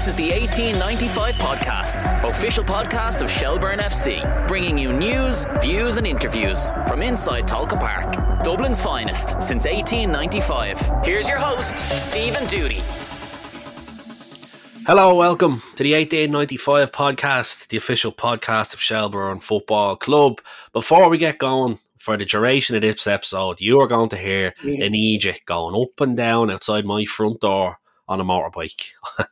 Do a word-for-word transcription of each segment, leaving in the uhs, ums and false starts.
This is the eighteen ninety-five podcast, official podcast of Shelbourne F C, bringing you news, views and interviews from inside Tolka Park. Dublin's finest since eighteen ninety-five. Here's your host, Stephen Doody. Hello, welcome to the eighteen ninety-five podcast, the official podcast of Shelbourne Football Club. Before we get going, for the duration of this episode, you are going to hear an Egypt going up and down outside my front door on a motorbike.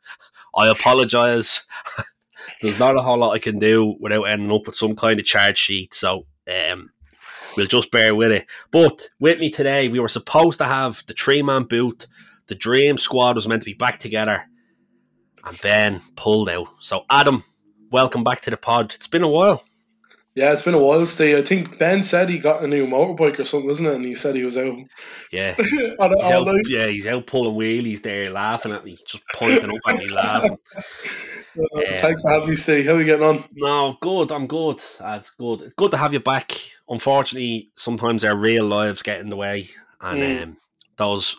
I apologise. There's not a whole lot I can do without ending up with some kind of charge sheet, so um, we'll just bear with it. But with me today, we were supposed to have the three-man boot. The dream squad was meant to be back together, and Ben pulled out. So Adam, welcome back to the pod. It's been a while. Yeah, it's been a while, Steve. I think Ben said he got a new motorbike or something, wasn't it? And he said he was out. Yeah, he's, he's out, yeah, he's out pulling wheelies there, laughing at me, just pointing up at me, laughing. Uh, um, thanks for having me, Steve. How are you getting on? No, good. I'm good. Uh, it's good. It's good to have you back. Unfortunately, sometimes our real lives get in the way, and mm. um, those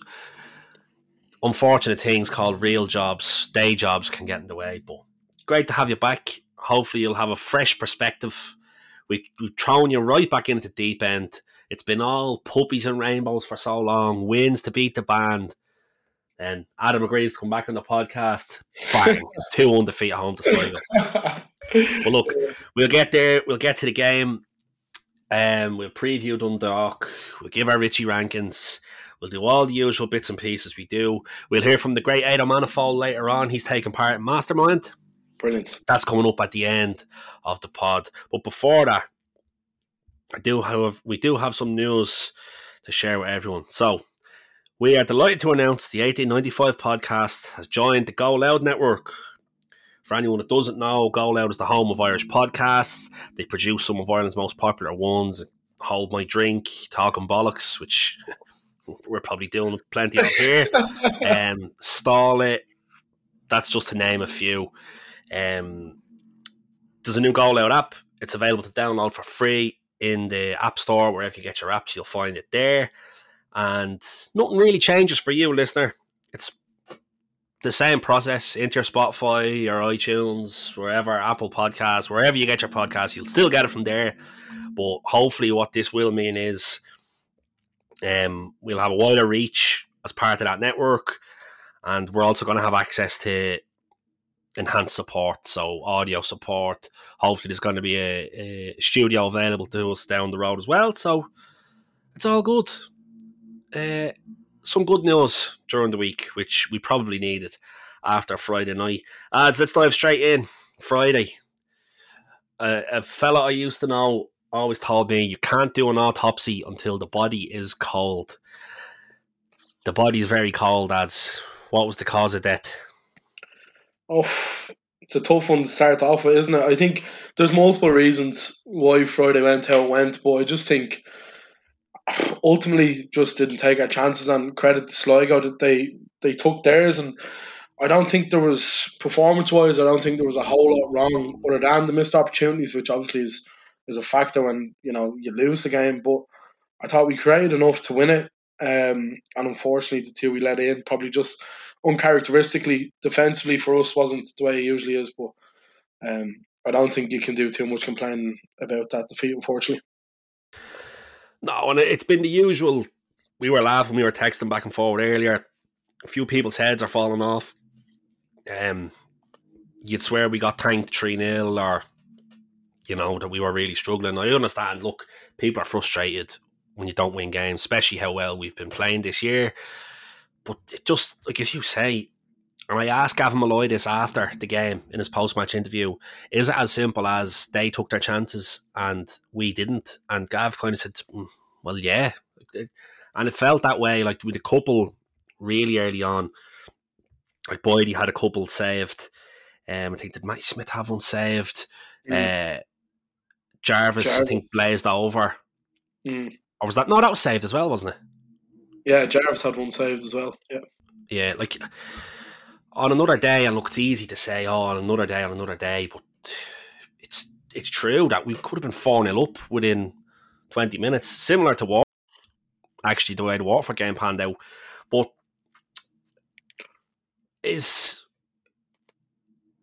unfortunate things called real jobs, day jobs, can get in the way. But great to have you back. Hopefully, you'll have a fresh perspective. We, we've thrown you right back into the deep end. It's been all puppies and rainbows for so long. Wins to beat the band. And Adam agrees to come back on the podcast. Bang. two undefeated home to Sligo. But look, we'll get there. We'll get to the game. Um, we'll preview Dundalk. We'll give our Richie rankings. We'll do all the usual bits and pieces we do. We'll hear from the great Ado Manifold later on. He's taking part in Mastermind. Brilliant. That's coming up at the end of the pod. But before that, I do have we do have some news to share with everyone. So we are delighted to announce the eighteen ninety-five podcast has joined the Go Loud network. For anyone that doesn't know, Go Loud is the home of Irish podcasts. They produce some of Ireland's most popular ones. Hold My Drink, Talking Bollocks, which we're probably doing plenty of here. um, Stall It. That's just to name a few. Um, there's a new Go Loud app. It's available to download for free in the App Store. Wherever you get your apps, you'll find it there. And nothing really changes for you, listener. It's the same process into your Spotify, your iTunes, wherever, Apple Podcasts, wherever you get your podcasts, you'll still get it from there. But hopefully what this will mean is um, we'll have a wider reach as part of that network. And we're also going to have access to enhanced support, so audio support. Hopefully there's going to be a, a studio available to us down the road as well, so it's all good. Uh, some good news during the week, which we probably needed after Friday night. Ads, let's dive straight in. Friday. Uh, a fella I used to know always told me you can't do an autopsy until the body is cold. The body is very cold, ads. What was the cause of death? Oh, it's a tough one to start off with, isn't it? I think there's multiple reasons why Friday went how it went, but I just think ultimately just didn't take our chances, and credit to Sligo that they, they took theirs. And I don't think there was, performance-wise, I don't think there was a whole lot wrong other than the missed opportunities, which obviously is, is a factor when, you know, you lose the game. But I thought we created enough to win it, um, and unfortunately the two we let in probably just uncharacteristically defensively for us wasn't the way it usually is. But um, I don't think you can do too much complaining about that defeat, unfortunately. No, and it's been the usual. We were laughing, we were texting back and forward earlier. A few people's heads are falling off. Um, you'd swear we got tanked three nil, or, you know, that we were really struggling. I understand, look, people are frustrated when you don't win games, especially how well we've been playing this year. But it just, like as you say, and I asked Gavin Malloy this after the game in his post-match interview, is it as simple as they took their chances and we didn't? And Gav kind of said, mm, well, yeah. And it felt that way, like with a couple really early on. Like Boydie had a couple saved. Um, I think, did Matty Smith have one saved? Mm. Uh, Jarvis, Jarvis, I think, blazed over. Mm. Or was that? No, that was saved as well, wasn't it? Yeah, Jarvis had one saved as well. Yeah. Yeah, like on another day, and look, it's easy to say, oh, on another day, on another day, but it's it's true that we could have been four nil up within twenty minutes, similar to Watford, actually, the way the Watford game panned out. But is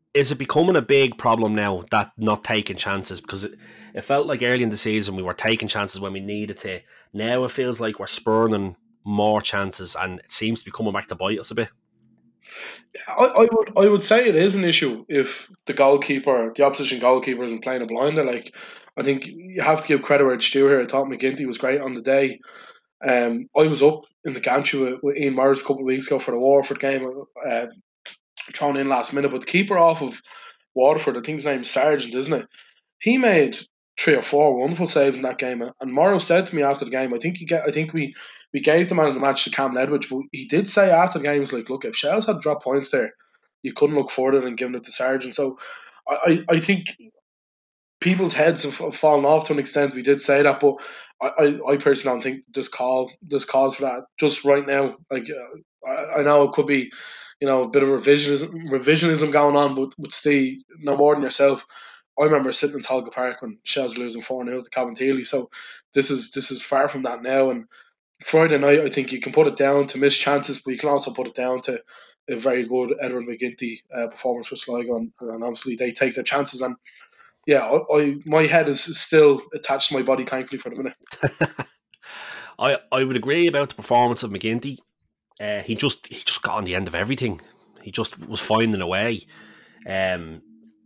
is it becoming a big problem now that not taking chances? Because it, it felt like early in the season we were taking chances when we needed to. Now it feels like we're spurning more chances, and it seems to be coming back to bite us a bit. I, I would I would say it is an issue if the goalkeeper, the opposition goalkeeper, isn't playing a blinder. Like, I think you have to give credit where it's due here. I thought McGinty was great on the day. Um, I was up in the gantry with, with Ian Morris a couple of weeks ago for the Waterford game, uh, thrown in last minute. But the keeper off of Waterford, I think his name's Sargent, isn't it? He made three or four wonderful saves in that game. And Morrow said to me after the game, I think you get, I think we, we gave the man of the match to Cam Ledwidge, but he did say after the game, he was like, look, if Shells had dropped points there, you couldn't look further than giving it to Sargent. So I, I, I think people's heads have fallen off to an extent. We did say that, but I, I, I personally don't think there's call there's cause for that just right now. Like, uh, I, I know it could be, you know, a bit of revisionism, revisionism going on, but but Steve, no more than yourself. I remember sitting in Talga Park when Shells were losing four nil to Cabinteely. So this is this is far from that now. And Friday night, I think you can put it down to missed chances, but you can also put it down to a very good Edward McGinty uh, performance for Sligo, and, and obviously they take their chances. And yeah, I, I my head is still attached to my body, thankfully, for the minute. I I would agree about the performance of McGinty. Uh, he just he just got on the end of everything. He just was finding a way. Um,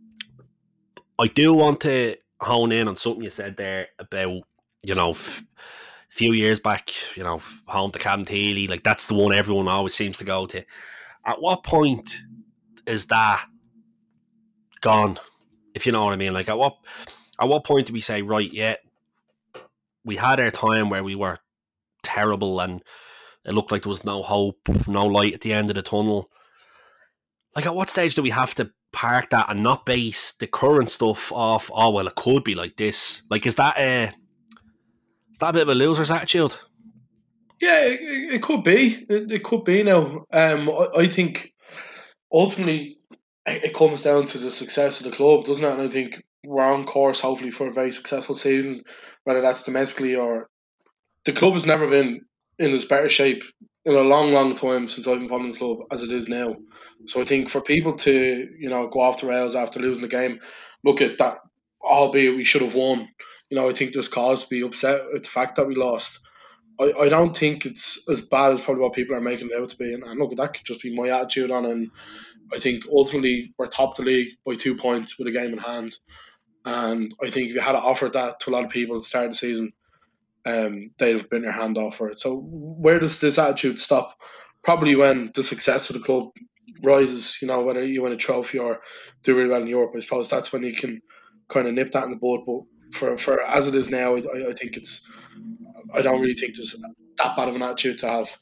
I do want to hone in on something you said there about, you know, f- few years back, you know, home to Cabinteely, like that's the one everyone always seems to go to. At what point is that gone? If you know what I mean, like at what at what point do we say, right, yeah, we had our time where we were terrible and it looked like there was no hope, no light at the end of the tunnel. Like, at what stage do we have to park that and not base the current stuff off, oh, well, it could be like this? Like, is that a, is that a bit of a loser's attitude? Yeah, it, it could be. It, it could be now. Um, I, I think ultimately it, it comes down to the success of the club, doesn't it? And I think we're on course, hopefully, for a very successful season, whether that's domestically or... The club has never been in as better shape in a long, long time since I've been following the club as it is now. So I think for people to, you know, go off the rails after losing the game, look at that, albeit we should have won. You know, I think there's cause to be upset at the fact that we lost. I, I don't think it's as bad as probably what people are making it out to be. And, and look, that could just be my attitude on it. And I think ultimately we're top of the league by two points with a game in hand. And I think if you had offered that to a lot of people at the start of the season, Um, they'd have been their hand off for it. So where does this attitude stop? Probably when the success of the club rises, you know, whether you win a trophy or do really well in Europe. I suppose that's when you can kind of nip that in the bud. But for, for as it is now, I, I think it's, I don't really think there's that bad of an attitude to have.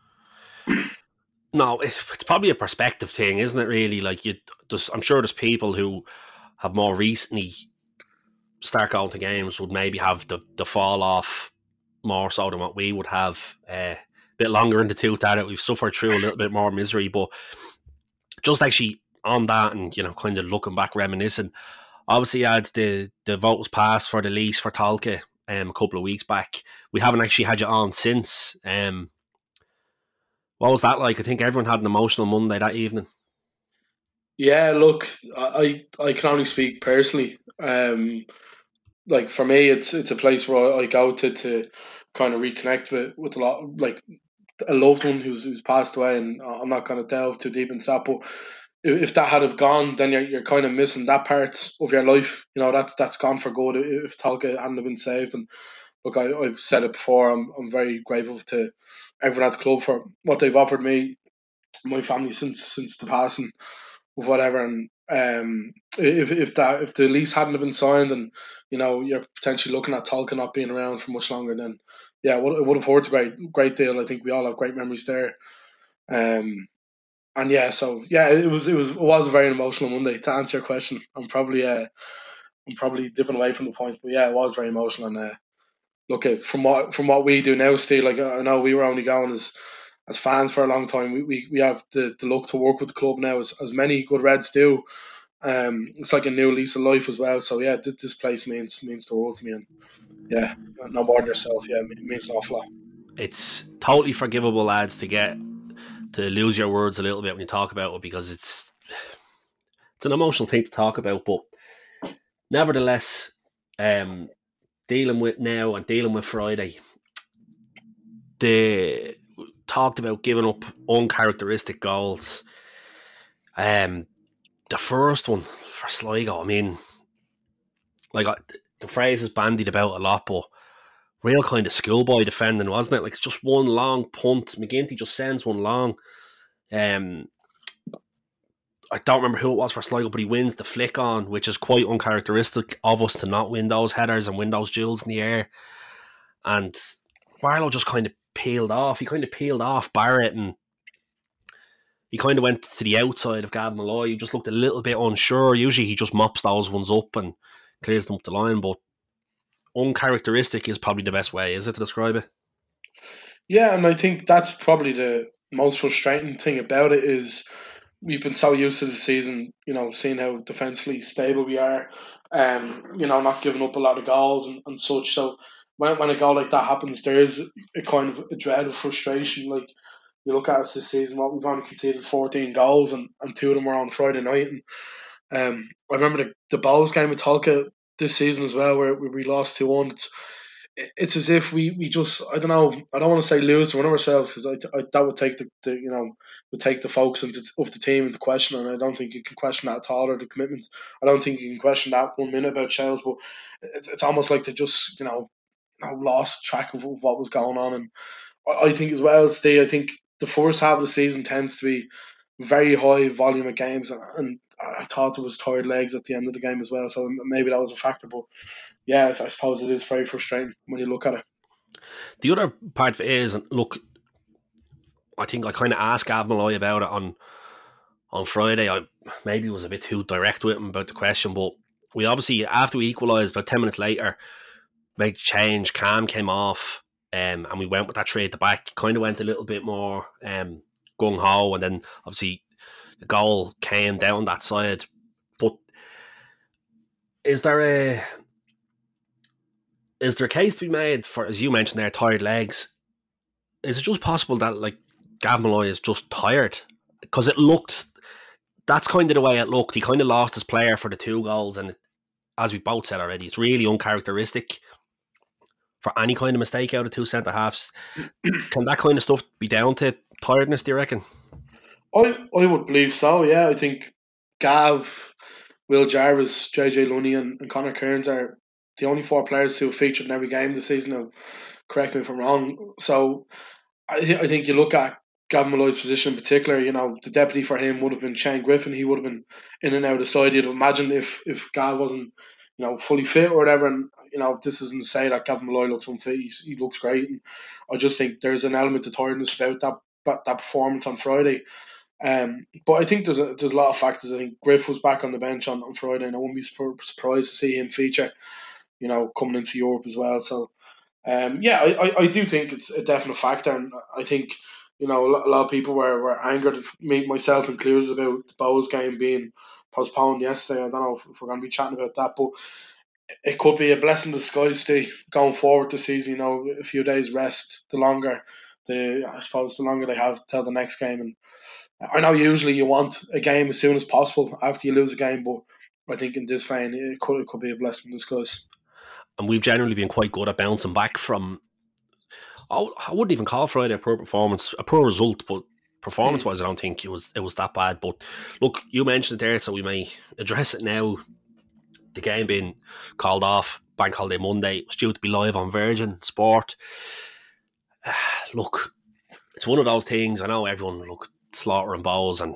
No, it's probably a perspective thing, isn't it, really? Like, you, there's, I'm sure there's people who have more recently start going to games would maybe have the, the fall off more so than what we would have. Uh, a bit longer in the tooth at it. We've suffered through a little bit more misery, but just actually on that and, you know, kind of looking back, reminiscing, obviously you had the, the vote was passed for the lease for Talca um, a couple of weeks back. We haven't actually had you on since. Um, what was that like? I think everyone had an emotional Monday that evening. Yeah, look, I I can only speak personally. Um, like for me, it's it's a place where I go to to kind of reconnect with, with a lot, like a loved one who's who's passed away, and I'm not going to delve too deep into that. But if, if that had have gone, then you're you're kind of missing that part of your life. You know, that's that's gone for good if Talca hadn't have been saved. And look, I, I've said it before. I'm I'm very grateful to everyone at the club for what they've offered me, my family since since the passing of whatever. And um, if if that if the lease hadn't have been signed, and you know you're potentially looking at Talca not being around for much longer, then yeah, it would, it would have hurt a great great deal. I think we all have great memories there. Um, and yeah, so yeah, it was it was it was a very emotional Monday. To answer your question, I'm probably uh, I'm probably dipping away from the point, but yeah, it was very emotional. And uh, look at from what from what we do now, Steve. Like I know we were only going as as fans for a long time. We we, we have the, the luck to work with the club now, as, as many good Reds do. Um, it's like a new lease of life as well. So yeah, this, this place means means the world to me, and yeah, no more than yourself. Yeah, it means an awful lot. It's totally forgivable, lads, to get to lose your words a little bit when you talk about it, because it's it's an emotional thing to talk about, but nevertheless, um, dealing with now and dealing with Friday, they talked about giving up uncharacteristic goals. Um, the first one for Sligo, I mean, like I, the phrase is bandied about a lot, but real kind of schoolboy defending, wasn't it? Like, it's just one long punt. McGinty just sends one long. Um, I don't remember who it was for Sligo, but he wins the flick on, which is quite uncharacteristic of us to not win those headers and win those duels in the air. And Barlow just kind of peeled off. He kind of peeled off Barrett, and he kind of went to the outside of Gavin Malloy. He just looked a little bit unsure. Usually he just mops those ones up and clears them up the line, but uncharacteristic is probably the best way, is it, to describe it? Yeah, and I think that's probably the most frustrating thing about it is we've been so used to the season, you know, seeing how defensively stable we are, um, you know, not giving up a lot of goals and, and such. So when, when a goal like that happens, there is a kind of a dread of frustration. Like, you look at us this season, what we've only conceded fourteen goals, and, and two of them were on Friday night. And um, I remember the, the Bows game with Tolka this season as well, where we lost two one. It's, it's as if we, we just, I don't know, I don't want to say lose to one of ourselves, because I, I, that would take the, the, you know, would take the focus into, of the team into question, and I don't think you can question that at all, or the commitment. I don't think you can question that one minute about Shels, but it's, it's almost like they just, you know, lost track of, of what was going on. And I, I think as well, Steve, I think the first half of the season tends to be very high volume of games, and, and I thought there was tired legs at the end of the game as well, so maybe that was a factor. But yeah, I suppose it is very frustrating when you look at it. The other part of it is, look, I think I kind of asked Gav Malloy about it on on Friday. I maybe was a bit too direct with him about the question, but we obviously, after we equalised, about ten minutes later, made the change. Cam came off, um, and we went with that trade at the back. Kind of went a little bit more um, gung ho, and then obviously the goal came down that side. But is there a is there a case to be made for, as you mentioned there, tired legs? Is it just possible that, like, Gav Malloy is just tired? Because it looked, that's kind of the way it looked. He kind of lost his player for the two goals, and as we both said already, it's really uncharacteristic for any kind of mistake out of two centre halves. Can that kind of stuff be down to tiredness, do you reckon? I I would believe so, yeah. I think Gav, Will Jarvis, J J Lunny and, and Conor Kearns are the only four players who have featured in every game this season. Now, correct me if I'm wrong. So I, th- I think you look at Gavin Malloy's position in particular, you know, the deputy for him would have been Shane Griffin. He would have been in and out of the side. You'd imagine if, if Gav wasn't, you know, fully fit or whatever. And, you know, this isn't to say that Gavin Malloy looks unfit. He's, he looks great. And I just think there's an element of tiredness about that that, that performance on Friday. Um, but I think there's a, there's a lot of factors. I think Griff was back on the bench on, on Friday, and I wouldn't be surprised to see him feature, you know, coming into Europe as well. So, um, yeah, I, I, I do think it's a definite factor. And I think, you know, a lot of people were, were angered, me, myself included, about the Bows game being postponed yesterday. I don't know if, if we're going to be chatting about that, but it could be a blessing in disguise, Steve, going forward this season. You know, a few days rest, the longer, the I suppose, the longer they have till the next game. And I know usually you want a game as soon as possible after you lose a game, but I think in this vein, it could, it could be a blessing in disguise. And we've generally been quite good at bouncing back from, oh, I wouldn't even call Friday a poor performance, a poor result, but performance-wise, I don't think it was it was that bad. But look, you mentioned it there, so we may address it now. The game being called off, Bank Holiday Monday, it was due to be live on Virgin Sport. Look, it's one of those things. I know everyone look slaughtering balls, and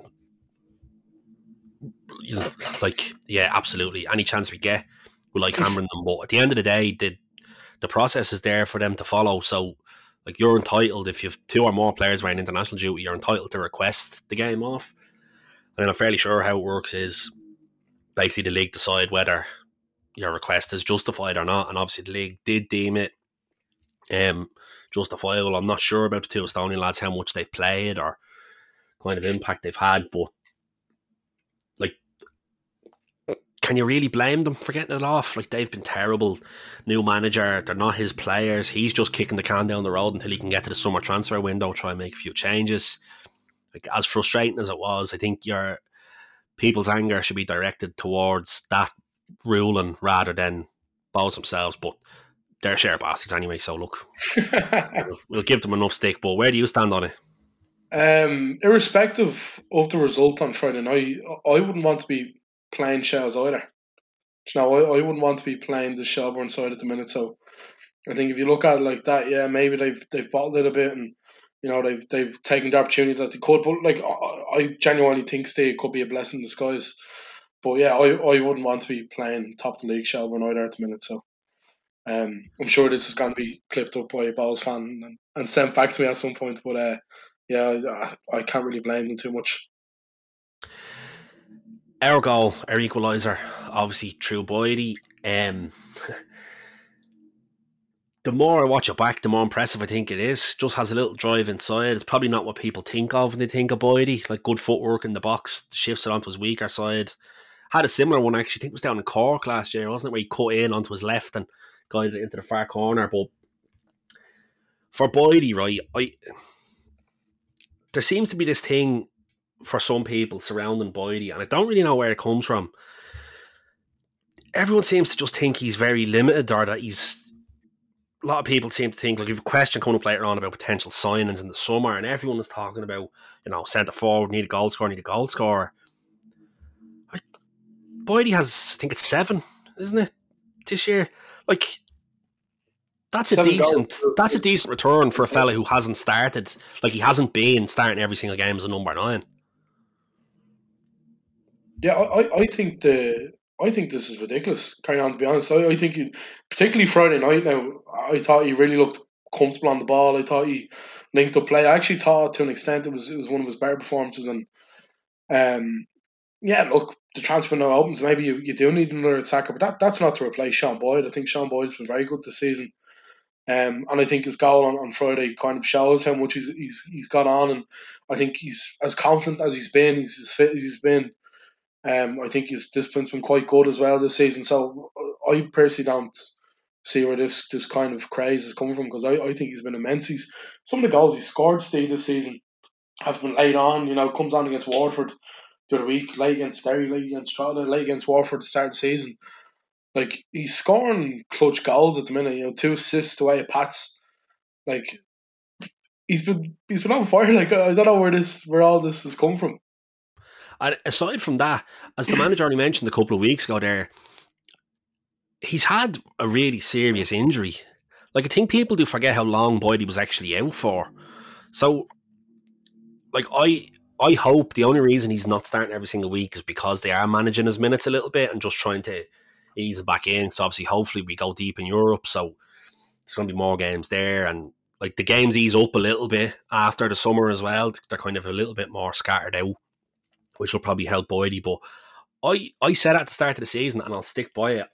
you know, like, yeah, absolutely. Any chance we get, we like hammering them. But at the end of the day, the the process is there for them to follow. So, like, you're entitled, if you have two or more players wearing international duty, you're entitled to request the game off. And I'm fairly sure how it works is basically the league decide whether your request is justified or not. And obviously the league did deem it um, justifiable. I'm not sure about the two Estonian lads, how much they've played or kind of impact they've had, but like, can you really blame them for getting it off? Like, they've been terrible. New manager, they're not his players. He's just kicking the can down the road until he can get to the summer transfer window, try and make a few changes. Like, as frustrating as it was, I think you're people's anger should be directed towards that ruling rather than Bohs themselves. But they're share bastards anyway, so look, we'll, we'll give them enough stick. But where do you stand on it? Um, irrespective of the result on Friday night, I wouldn't want to be playing Shells either. No, I, I wouldn't want to be playing the Shelbourne side at the minute. So I think if you look at it like that, yeah, maybe they've they've bottled it a bit, and you know they've they've taken the opportunity that they could. But like I, I genuinely think Steve could be a blessing in disguise. But yeah, I, I wouldn't want to be playing top of the league Shelbourne either at the minute. So um, I'm sure this is going to be clipped up by a Bohs fan and, and sent back to me at some point. But uh, yeah, I, I can't really blame them too much. Our goal, our equaliser, obviously through Boydie. Um, the more I watch it back, the more impressive I think it is. Just has a little drive inside. It's probably not what people think of when they think of Boydie, like good footwork in the box, shifts it onto his weaker side. Had a similar one actually, I think it was down in Cork last year, wasn't it, where he cut in onto his left and guided it into the far corner. But for Boydie, right, I there seems to be this thing for some people surrounding Boydie, and I don't really know where it comes from. Everyone seems to just think he's very limited, or that he's... A lot of people seem to think, like, you've a question coming up later on about potential signings in the summer, and everyone is talking about, you know, centre forward, need a goal scorer, need a goal scorer. Like, Boydie has, I think it's seven, isn't it, this year? Like, that's a seven decent goals. That's a decent return for a fella who hasn't started. Like, he hasn't been starting every single game as a number nine. Yeah, I, I think the I think this is ridiculous. Carry on, to be honest. I, I think, he, particularly Friday night now, I thought he really looked comfortable on the ball. I thought he linked up play. I actually thought, to an extent, it was it was one of his better performances. And um, yeah, look, the transfer now opens. Maybe you, you do need another attacker, but that, that's not to replace Sean Boyd. I think Sean Boyd's been very good this season. Um, and I think his goal on, on Friday kind of shows how much he's, he's he's got on. And I think he's as confident as he's been. He's as fit as he's been. Um, I think his discipline's been quite good as well this season. So I personally don't see where this, this kind of craze is coming from, because I, I think he's been immense. He's, some of the goals he's scored, Steve, this season have been late on. You know, comes on against Waterford the other week, late against Derry, late against Trotter, late against Waterford to start the season. Like, he's scoring clutch goals at the minute. You know, two assists away at Pats. Like, he's been he's been on fire. Like, I don't know where this where all this has come from. And aside from that, as the manager already mentioned a couple of weeks ago there, he's had a really serious injury. Like, I think people do forget how long Boydie was actually out for. So, like, I I hope the only reason he's not starting every single week is because they are managing his minutes a little bit and just trying to ease him back in. So, obviously, hopefully we go deep in Europe, so there's going to be more games there. And, like, the games ease up a little bit after the summer as well. They're kind of a little bit more scattered out, which will probably help Boydie. But I, I said at the start of the season, and I'll stick by it,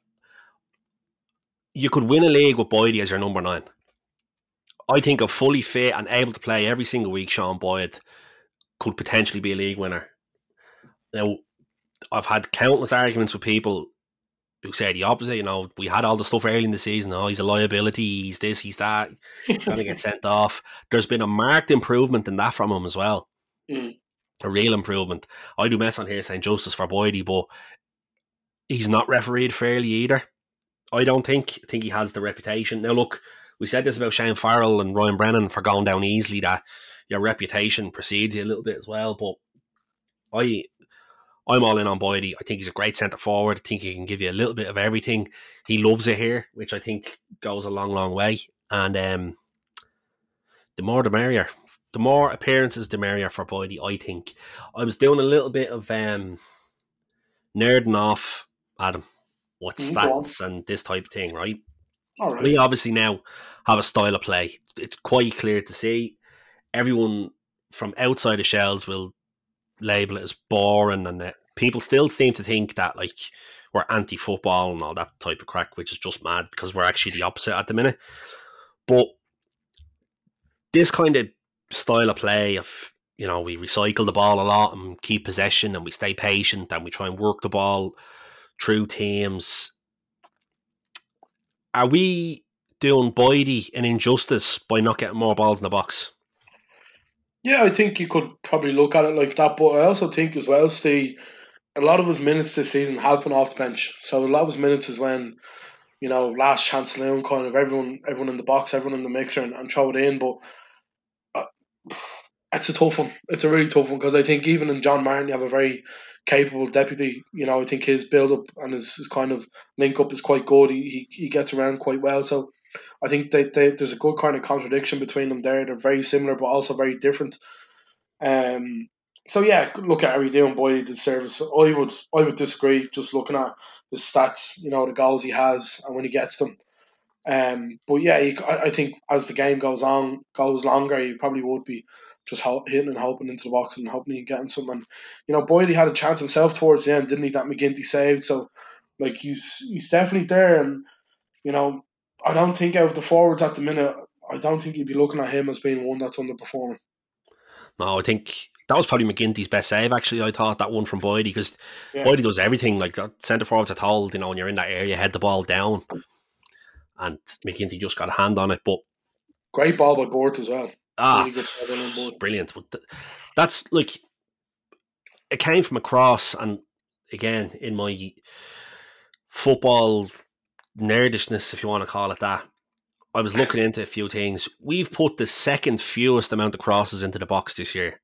you could win a league with Boydie as your number nine. I think a fully fit and able to play every single week Sean Boyd could potentially be a league winner. Now, I've had countless arguments with people who say the opposite. You know, we had all the stuff early in the season. Oh, he's a liability, he's this, he's that, he's going to get sent off. There's been a marked improvement in that from him as well. Mm. A real improvement. I do mess on here saying justice for Boydie, but he's not refereed fairly either. I don't think. I think he has the reputation. Now, look, we said this about Shane Farrell and Ryan Brennan for going down easily, that your reputation precedes you a little bit as well. But I, I'm all in on Boydie. I think he's a great centre forward. I think he can give you a little bit of everything. He loves it here, which I think goes a long, long way. And um, the more the merrier. The more appearances, the merrier for Boydie, I think. I was doing a little bit of um, nerding off, Adam, with stats and this type of thing, right? All right? We obviously now have a style of play. It's quite clear to see. Everyone from outside the Shells will label it as boring, and uh, people still seem to think that, like, we're anti-football and all that type of crack, which is just mad, because we're actually the opposite at the minute. But this kind of style of play of, you know, we recycle the ball a lot and keep possession, and we stay patient and we try and work the ball through teams. Are we doing Boydie an injustice by not getting more balls in the box? Yeah, I think you could probably look at it like that, but I also think as well, Steve, a lot of his minutes this season have been off the bench. So a lot of his minutes is when, you know, last chance saloon, kind of everyone everyone in the box, everyone in the mixer and, and throw it in. But uh, it's a tough one. It's a really tough one because I think even in John Martin, you have a very capable deputy. You know, I think his build up and his, his kind of link up is quite good. He, he he gets around quite well. So I think they, they, there's a good kind of contradiction between them there. They're very similar but also very different. Um. So yeah, look at Harry doing Boyd did service. I would I would disagree. Just looking at the stats, you know, the goals he has and when he gets them. Um, but yeah, he, I, I think as the game goes on, goes longer, he probably would be just ho- hitting and hoping into the box and hoping and getting something. You know, Boyd he had a chance himself towards the end, didn't he? That McGinty saved. So like he's he's definitely there, and you know, I don't think out of the forwards at the minute, I don't think you'd be looking at him as being one that's underperforming. No, I think that was probably McGinty's best save, actually. I thought that one from Boydie, because yeah. Boydie does everything. Like, centre forwards are told, you know, when you're in that area, head the ball down. And McGinty just got a hand on it. But great ball by Bort as well. Ah, really brilliant. But that's, like, it came from across, and again, in my football nerdishness, if you want to call it that, I was looking into a few things. We've put the second fewest amount of crosses into the box this year.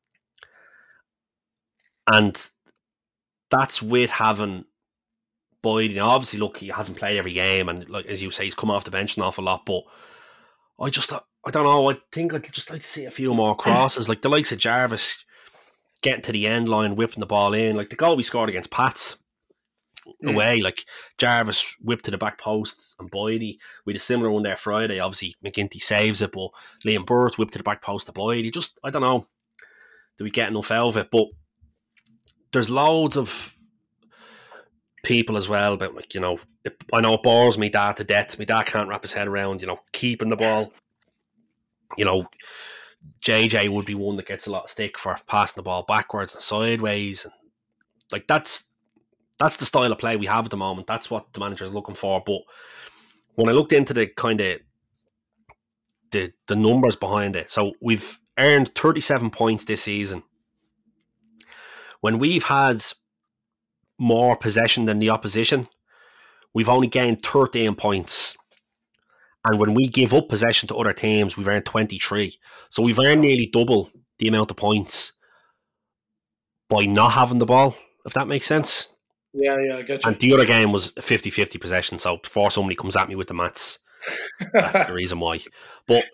And that's with having Boyd. You know, obviously, look, he hasn't played every game. And like as you say, he's come off the bench an awful lot. But I just, I don't know. I think I'd just like to see a few more crosses. Like the likes of Jarvis getting to the end line, whipping the ball in. Like the goal we scored against Pats. Mm. Away, like Jarvis whipped to the back post and Boydie with a similar one there Friday. Obviously McGinty saves it, but Liam Burt whipped to the back post to Boydie. Just, I don't know, do we get enough out of it? But there's loads of people as well about, like, you know, it, I know it bores me dad to death. My dad can't wrap his head around, you know, keeping the ball. You know, J J would be one that gets a lot of stick for passing the ball backwards and sideways, and like that's That's the style of play we have at the moment. That's what the manager is looking for. But when I looked into the kind of the the numbers behind it, so we've earned thirty-seven points this season. When we've had more possession than the opposition, we've only gained thirteen points. And when we give up possession to other teams, we've earned twenty-three. So we've earned nearly double the amount of points by not having the ball, if that makes sense. Yeah, yeah, I get you. And the other game was a fifty-fifty possession, so before somebody comes at me with the maths, that's the reason why. But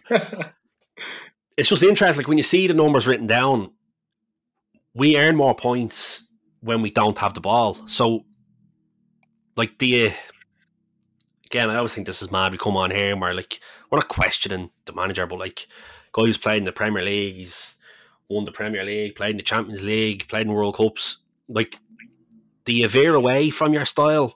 it's just interesting, like when you see the numbers written down, we earn more points when we don't have the ball. So, like, the again, I always think this is mad. We come on here and we're like, we're not questioning the manager, but like, guy who's played in the Premier League, he's won the Premier League, played in the Champions League, played in World Cups, like, do you veer away from your style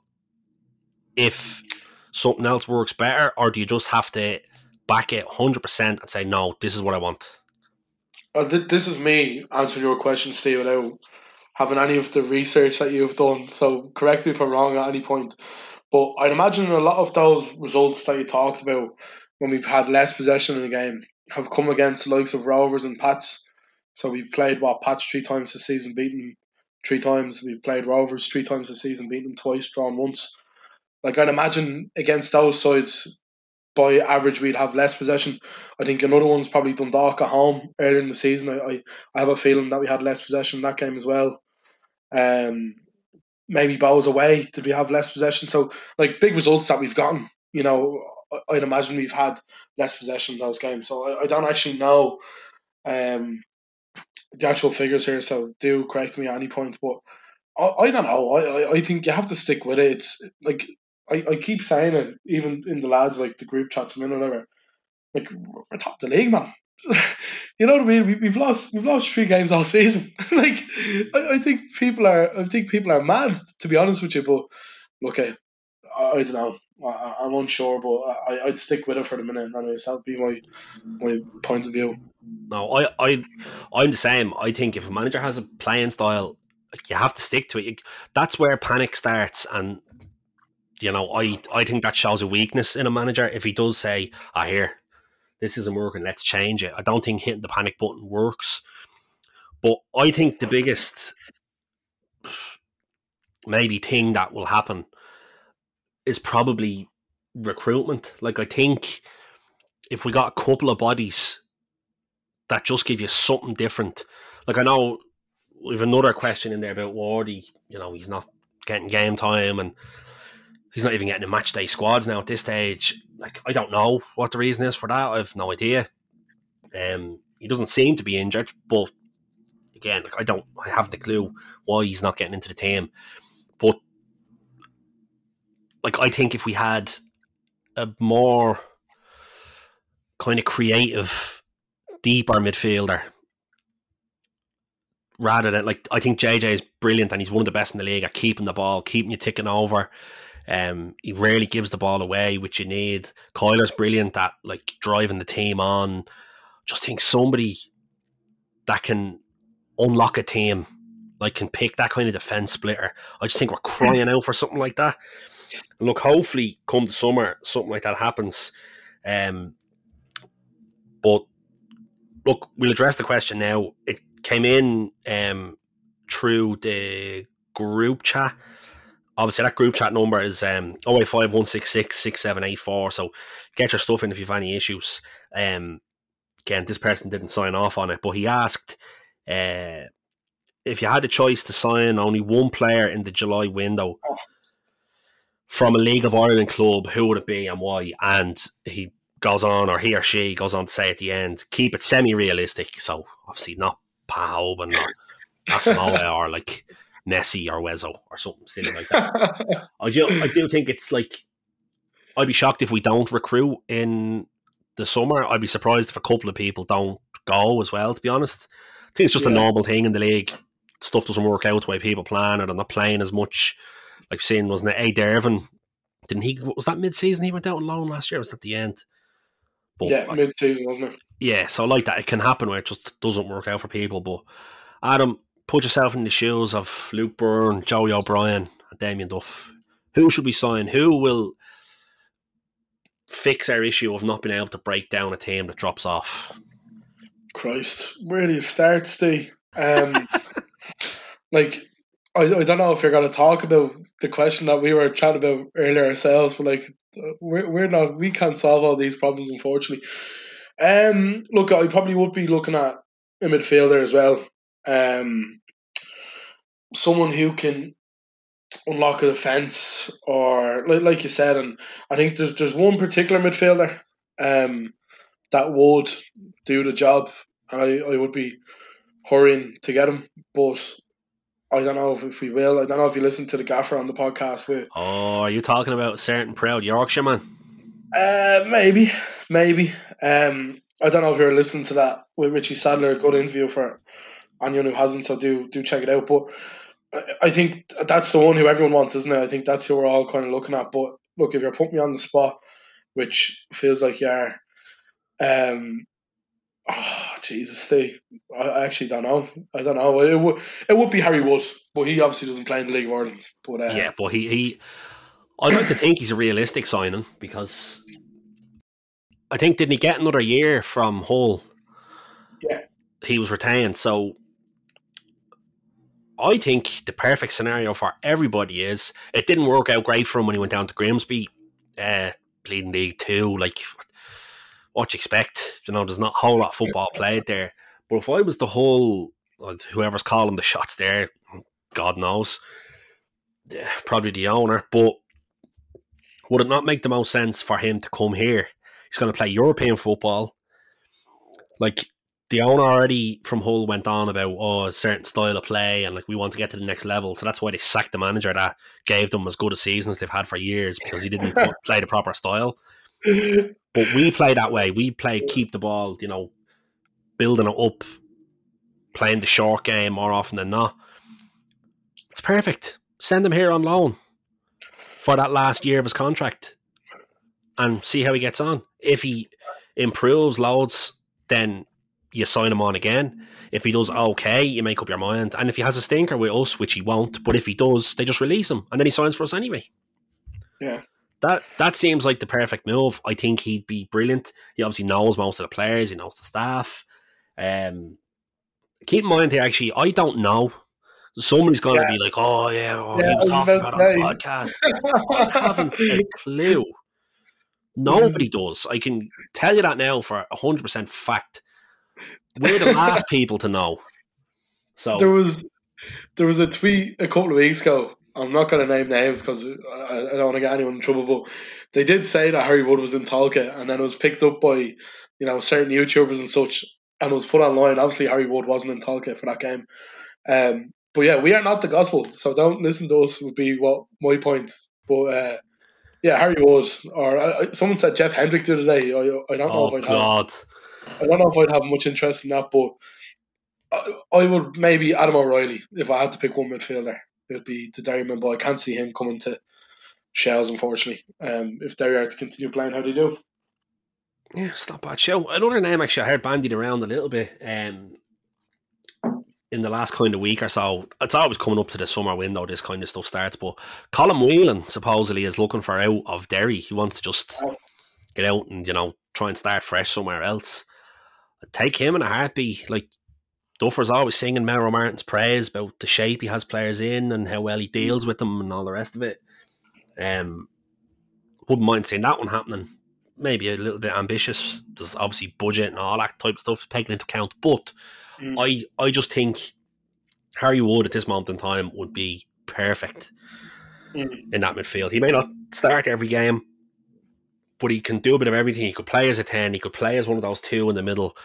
if something else works better, or do you just have to back it one hundred percent and say, no, this is what I want? Uh, th- this is me answering your question, Steve, without having any of the research that you've done. So correct me if I'm wrong at any point. But I'd imagine a lot of those results that you talked about when we've had less possession in the game have come against the likes of Rovers and Pats. So we've played, what, Pats three times this season, beaten three times. We've played Rovers three times this season, beaten them twice, drawn once. Like, I'd imagine against those sides, by average, we'd have less possession. I think another one's probably Dundalk at home earlier in the season. I, I, I have a feeling that we had less possession in that game as well. Um, maybe Bows away, did we have less possession? So, like, big results that we've gotten, you know, I'd imagine we've had less possession in those games. So I, I don't actually know um, the actual figures here, so do correct me at any point. But I, I don't know. I, I think you have to stick with it. It's like I, I keep saying it, even in the lads, like the group chats and whatever. Like, we're top of the league, man. You know what I mean? We, we've lost we've lost three games all season. Like, I, I think people are I think people are mad, to be honest with you. But look, I, I don't know. I, I'm unsure, but I, I'd stick with it for the minute. Anyways, that'd be my my point of view. No, I, I, I'm the same. I think if a manager has a playing style, like, you have to stick to it. That's where panic starts, and you know, I, I think that shows a weakness in a manager if he does say, "Ah, here, this isn't working. Let's change it." I don't think hitting the panic button works. But I think the biggest maybe thing that will happen is probably recruitment. Like, I think if we got a couple of bodies that just give you something different. Like, I know we have another question in there about Wardy. You know, he's not getting game time and he's not even getting in match day squads now at this stage. Like, I don't know what the reason is for that. I have no idea. Um, he doesn't seem to be injured, but again, like, I don't, I haven't a clue why he's not getting into the team. But like, I think if we had a more kind of creative, deeper midfielder, rather than, like, I think J J is brilliant and he's one of the best in the league at keeping the ball, keeping you ticking over. Um, he rarely gives the ball away, which you need. Kyler's brilliant at, like, driving the team on. Just think somebody that can unlock a team, like, can pick that kind of defence splitter. I just think we're crying out for something like that. And look, hopefully come the summer, something like that happens. Um, but look, we'll address the question now. It came in um, through the group chat. Obviously, that group chat number is um, oh eight five, one six six, six seven eight four. So get your stuff in if you have any issues. Um, again, this person didn't sign off on it, but he asked uh, if you had the choice to sign only one player in the July window from a League of Ireland club, who would it be and why? And he goes on, or he or she goes on to say at the end, keep it semi-realistic. So obviously not Pahoban or Asamoah or like Messi or Wezzo or something silly like that. I do, I do think it's like, I'd be shocked if we don't recruit in the summer. I'd be surprised if a couple of people don't go as well, to be honest. I think it's just yeah. a normal thing in the league. Stuff doesn't work out the way people plan it. They're not playing as much. Like saying, wasn't it A. Dervin? Didn't he? Was that mid-season he went out on loan last year? Or was that the end? But yeah, I, mid-season, wasn't it? Yeah, so like that, it can happen where it just doesn't work out for people. But Adam, put yourself in the shoes of Luke Byrne, Joey O'Brien, and Damien Duff. Who should we sign? Who will fix our issue of not being able to break down a team that drops off? Christ, where do you start, Steve? Um, like, I, I don't know if you're going to talk about the question that we were chatting about earlier ourselves, but like, we're, we're not, we can't solve all these problems, unfortunately. Um, look, I probably would be looking at a midfielder as well. Um, someone who can unlock a defence, or like, like you said, and I think there's there's one particular midfielder um, that would do the job, and I, I would be hurrying to get him, but I don't know if, if we will. I don't know if you listen to the gaffer on the podcast with. Oh, are you talking about a certain proud Yorkshireman? Uh, maybe, maybe. Um, I don't know if you're listening to that with Richie Sadler. A good interview for anyone who hasn't, so do do check it out. But I, I think that's the one who everyone wants, isn't it? I think that's who we're all kind of looking at. But look, if you're putting me on the spot, which feels like you are, um, oh Jesus, Steve, I actually don't know. I don't know. It would it would be Harry Wood, but he obviously doesn't play in the League of Ireland. But uh, yeah, but he he. I'd like to think he's a realistic signing, because I think, didn't he get another year from Hull? Yeah. He was retained. So I think the perfect scenario for everybody is, it didn't work out great for him when he went down to Grimsby, uh, played in League Two. Like, what do you expect? You know, there's not a whole lot of football played there. But if I was the Hull, whoever's calling the shots there, God knows, yeah, probably the owner, but would it not make the most sense for him to come here? He's going to play European football. Like, the owner already from Hull went on about, oh, a certain style of play, and like, we want to get to the next level. So that's why they sacked the manager that gave them as good a season as they've had for years, because he didn't play the proper style. But we play that way. We play keep the ball, you know, building it up, playing the short game more often than not. It's perfect. Send him here on loan for that last year of his contract and see how he gets on. If he improves loads, then you sign him on again. If he does okay, you make up your mind. And if he has a stinker with us, which he won't, but if he does, they just release him and then he signs for us anyway. Yeah. That that seems like the perfect move. I think he'd be brilliant. He obviously knows most of the players. He knows the staff. Um, keep in mind here, actually, I don't know, Somebody's going to Yeah. be like, oh, yeah, oh, Yeah, he I was was talking about about to it on the podcast. I haven't a clue. Nobody does. I can tell you that now for one hundred percent fact. We're the last people to know. So There was there was a tweet a couple of weeks ago. I'm not going to name names because I, I don't want to get anyone in trouble, but they did say that Harry Wood was in Talca, and then it was picked up by, you know, certain YouTubers and such, and it was put online. Obviously, Harry Wood wasn't in Talca for that game. Um, but yeah, we are not the gospel, so don't listen to us. Would be what my point. But uh, yeah, Harry Wood, or uh, someone said Jeff Hendrick the other day. I, I don't know oh if I'd God. have. I don't know if I'd have much interest in that, but I, I would maybe Adam O'Reilly if I had to pick one midfielder. It would be the Derryman, but I can't see him coming to Shells, unfortunately. Um, if Derry are to continue playing how they do. Yeah, it's not a bad show. Another name actually I heard bandied around a little bit um, in the last kind of week or so. It's always coming up to the summer window, this kind of stuff starts, but Colin Whelan supposedly is looking for out of Derry. He wants to just Oh. get out and, you know, try and start fresh somewhere else. I'd take him in a heartbeat. Like, Duffer's always singing Mauro Martin's praise about the shape he has players in and how well he deals with them and all the rest of it. Um, wouldn't mind seeing that one happening. Maybe a little bit ambitious. There's obviously budget and all that type of stuff taken into account. But mm. I, I just think Harry Wood at this moment in time would be perfect mm. in that midfield. He may not start every game, but he can do a bit of everything. He could play as a ten. He could play as one of those two in the middle.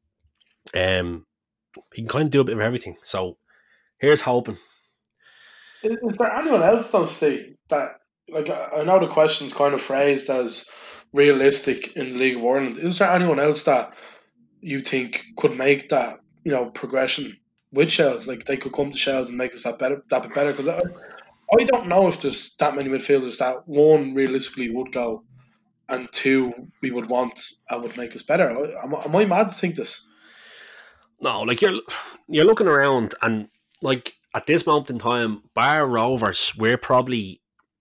Um, he can kind of do a bit of everything. So here's hoping. Is, is there anyone else on Steve that, like, I know the question's kind of phrased as realistic in the League of Ireland. Is there anyone else that you think could make that, you know, progression with Shells? Like, they could come to Shells and make us that better, that bit better? Because I, I don't know if there's that many midfielders that one realistically would go, and two we would want and would make us better. Am, am I mad to think this? No, like you're you're looking around and like at this moment in time, bar Rovers, we're probably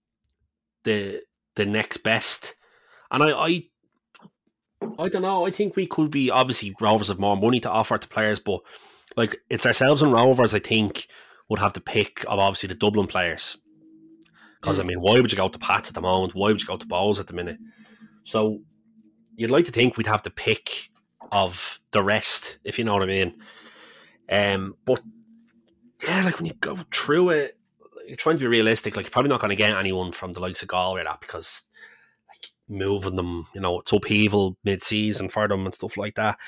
the the next best. And I, I I don't know, I think we could be, obviously Rovers have more money to offer to players, but like it's ourselves and Rovers I think would have the pick of obviously the Dublin players. Because mm. I mean, why would you go to Pats at the moment? Why would you go to Bowles at the minute? So you'd like to think we'd have the pick of the rest, if you know what I mean. Um, but yeah, like when you go through it, you're trying to be realistic. Like you're probably not going to get anyone from the likes of Galway or that, because like moving them, you know, it's upheaval mid-season for them and stuff like that.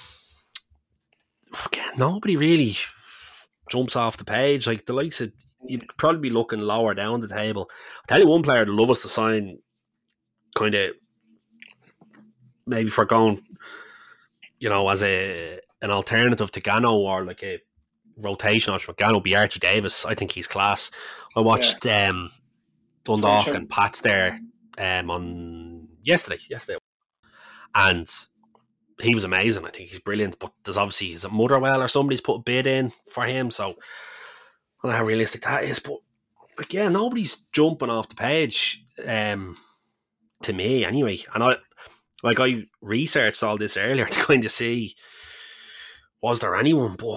Again, nobody really jumps off the page. Like the likes of, you'd probably be looking lower down the table. I'll tell you one player that love us to sign, kind of maybe for going, you know, as a an alternative to Gano or like a rotation option. Gano be Archie Davis. I think he's class. I watched yeah. um, Dundalk and Pats there um, on yesterday, yesterday, and he was amazing. I think he's brilliant. But there's obviously is it Motherwell or somebody's put a bid in for him, so I don't know how realistic that is. But like, yeah, nobody's jumping off the page um, to me anyway. And I like I researched all this earlier to kind of see was there anyone, but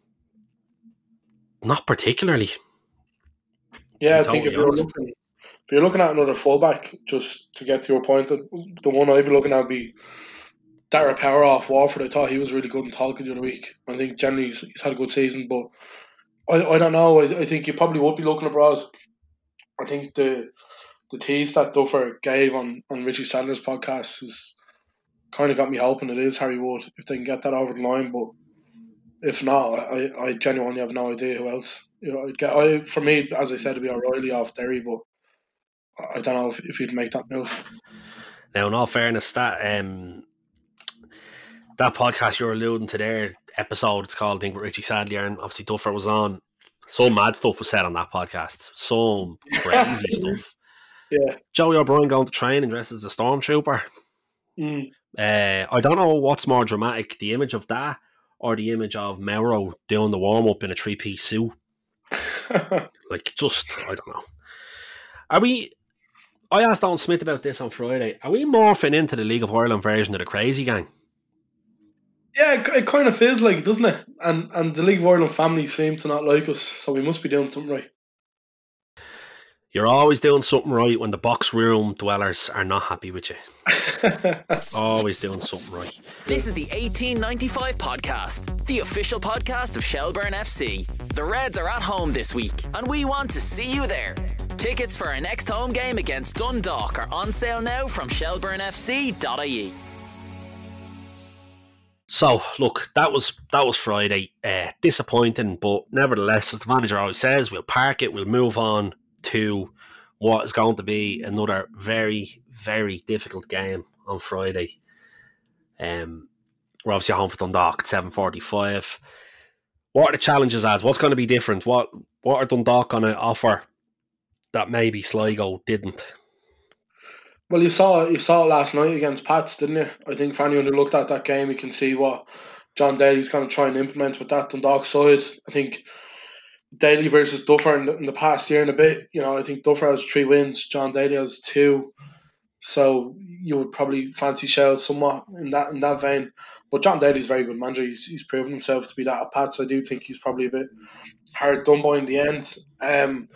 not particularly. Yeah, I think if you're, looking, if you're looking at another fullback, just to get to your point, the one I'd be looking at would be Dara Power off Waterford. I thought he was really good in Talca the other week. I think generally he's, he's had a good season, but I, I don't know. I, I think you probably would be looking abroad. I think the the tease that Duffer gave on, on Richie Sadler's podcast has kind of got me hoping it is Harry Wood, if they can get that over the line. But if not, I, I genuinely have no idea who else. You know, I'd get, I, for me, as I said, it'd be O'Reilly off Derry, but I don't know if, if he'd make that move. Now, in all fairness, that um, that podcast you're alluding to there, episode, it's called, I think, with Richie Sadler, and obviously Duffer was on. Some mad stuff was said on that podcast. Some crazy stuff. Yeah. Joey O'Brien going to train and dressed as a stormtrooper. Mm. Uh, I don't know what's more dramatic, the image of that or the image of Mauro doing the warm-up in a three-piece suit. Like, just, I don't know. Are we... I asked Alan Smith about this on Friday. Are we morphing into the League of Ireland version of the Crazy Gang? Yeah, it, it kind of feels like it, doesn't it? And and the League of Ireland family seem to not like us, so we must be doing something right. You're always doing something right when the box room dwellers are not happy with you. Always doing something right. This is the eighteen ninety-five podcast, the official podcast of Shelburne F C. The Reds are at home this week, and we want to see you there. Tickets for our next home game against Dundalk are on sale now from shelburne f c dot I E. So, look, that was that was Friday. Uh, disappointing, but nevertheless, as the manager always says, we'll park it, we'll move on to what is going to be another very, very difficult game on Friday. Um, we're obviously home for Dundalk at seven forty-five. What are the challenges as? What's going to be different? What what are Dundalk going to offer that maybe Sligo didn't? Well, you saw you saw it last night against Pats, didn't you? I think for anyone who looked at that game, you can see what John Daly's going to try and implement with that Dundalk side. I think Daly versus Duffer in the, in the past year and a bit, you know, I think Duffer has three wins, John Daly has two. So you would probably fancy Shell somewhat in that in that vein. But John Daly's a very good manager. He's, he's proven himself to be that at Pats. I do think he's probably a bit hard done by in the end. Um,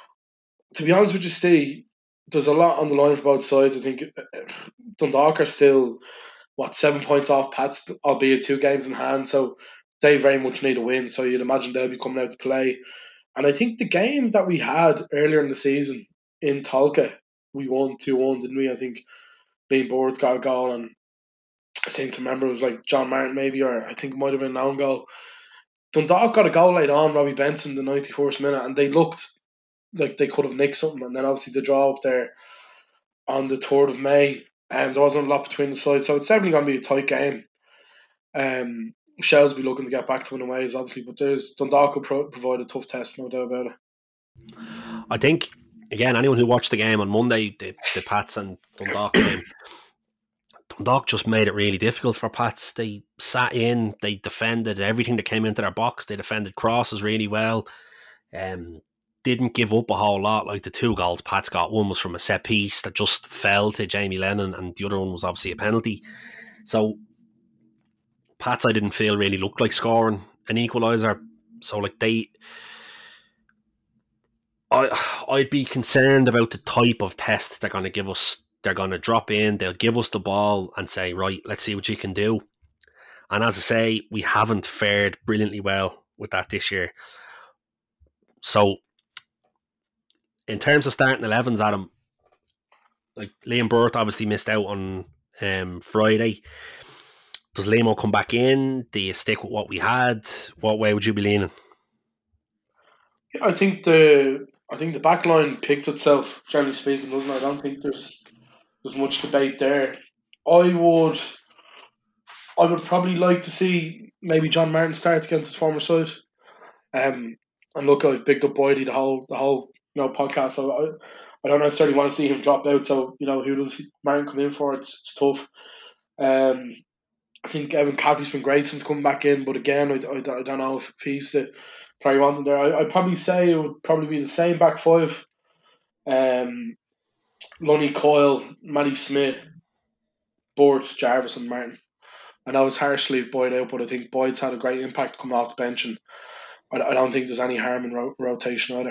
to be honest with you, Steve, there's a lot on the line for both sides. I think Dundalk are still, what, seven points off Pats, albeit two games in hand. So they very much need a win. So you'd imagine they'll be coming out to play. And I think the game that we had earlier in the season in Tolka, we won two one, didn't we? I think Liam Board got a goal, and I seem to remember it was like John Martin maybe, or I think it might have been an own goal. Dundalk got a goal late on, Robbie Benson, the ninety-first minute, and they looked like they could have nicked something. And then obviously the draw up there on the third of May, and there wasn't a lot between the sides, so it's definitely going to be a tight game. Um, Shell's be looking to get back to winning ways, obviously, but there's Dundalk will pro- provide a tough test, no doubt about it. I think, again, anyone who watched the game on Monday, the, the Pats and Dundalk game, Dundalk just made it really difficult for Pats. They sat in, they defended everything that came into their box. They defended crosses really well. Um, didn't give up a whole lot. Like the two goals Pats got, one was from a set piece that just fell to Jamie Lennon, and the other one was obviously a penalty. So Pats, I didn't feel really looked like scoring an equaliser. So like they, I, I'd be concerned about the type of test they're going to give us. They're going to drop in, they'll give us the ball and say, right, let's see what you can do. And as I say, we haven't fared brilliantly well with that this year. So, in terms of starting elevens, Adam, like Liam Burt obviously missed out on um, Friday. Does Liam come back in? Do you stick with what we had? What way would you be leaning? Yeah, I think the I think the back line picked itself, generally speaking, doesn't it? I don't think there's there's much debate there. I would I would probably like to see maybe John Martin start against his former side. Um, and look, I've picked up Boydie the whole the whole you know podcast. So I, I don't necessarily want to see him drop out. So you know, who does Martin come in for? It's, it's tough. Um, I think Evan Caffrey's been great since coming back in, but again, I, I, I don't know if he's the player you wanted there. I, I'd probably say it would probably be the same back five. Um, Lonnie Coyle, Matty Smith, Bort, Jarvis, and Martin. I know it's harsh to leave Boyd out, but I think Boyd's had a great impact coming off the bench, and I, I don't think there's any harm in ro- rotation either.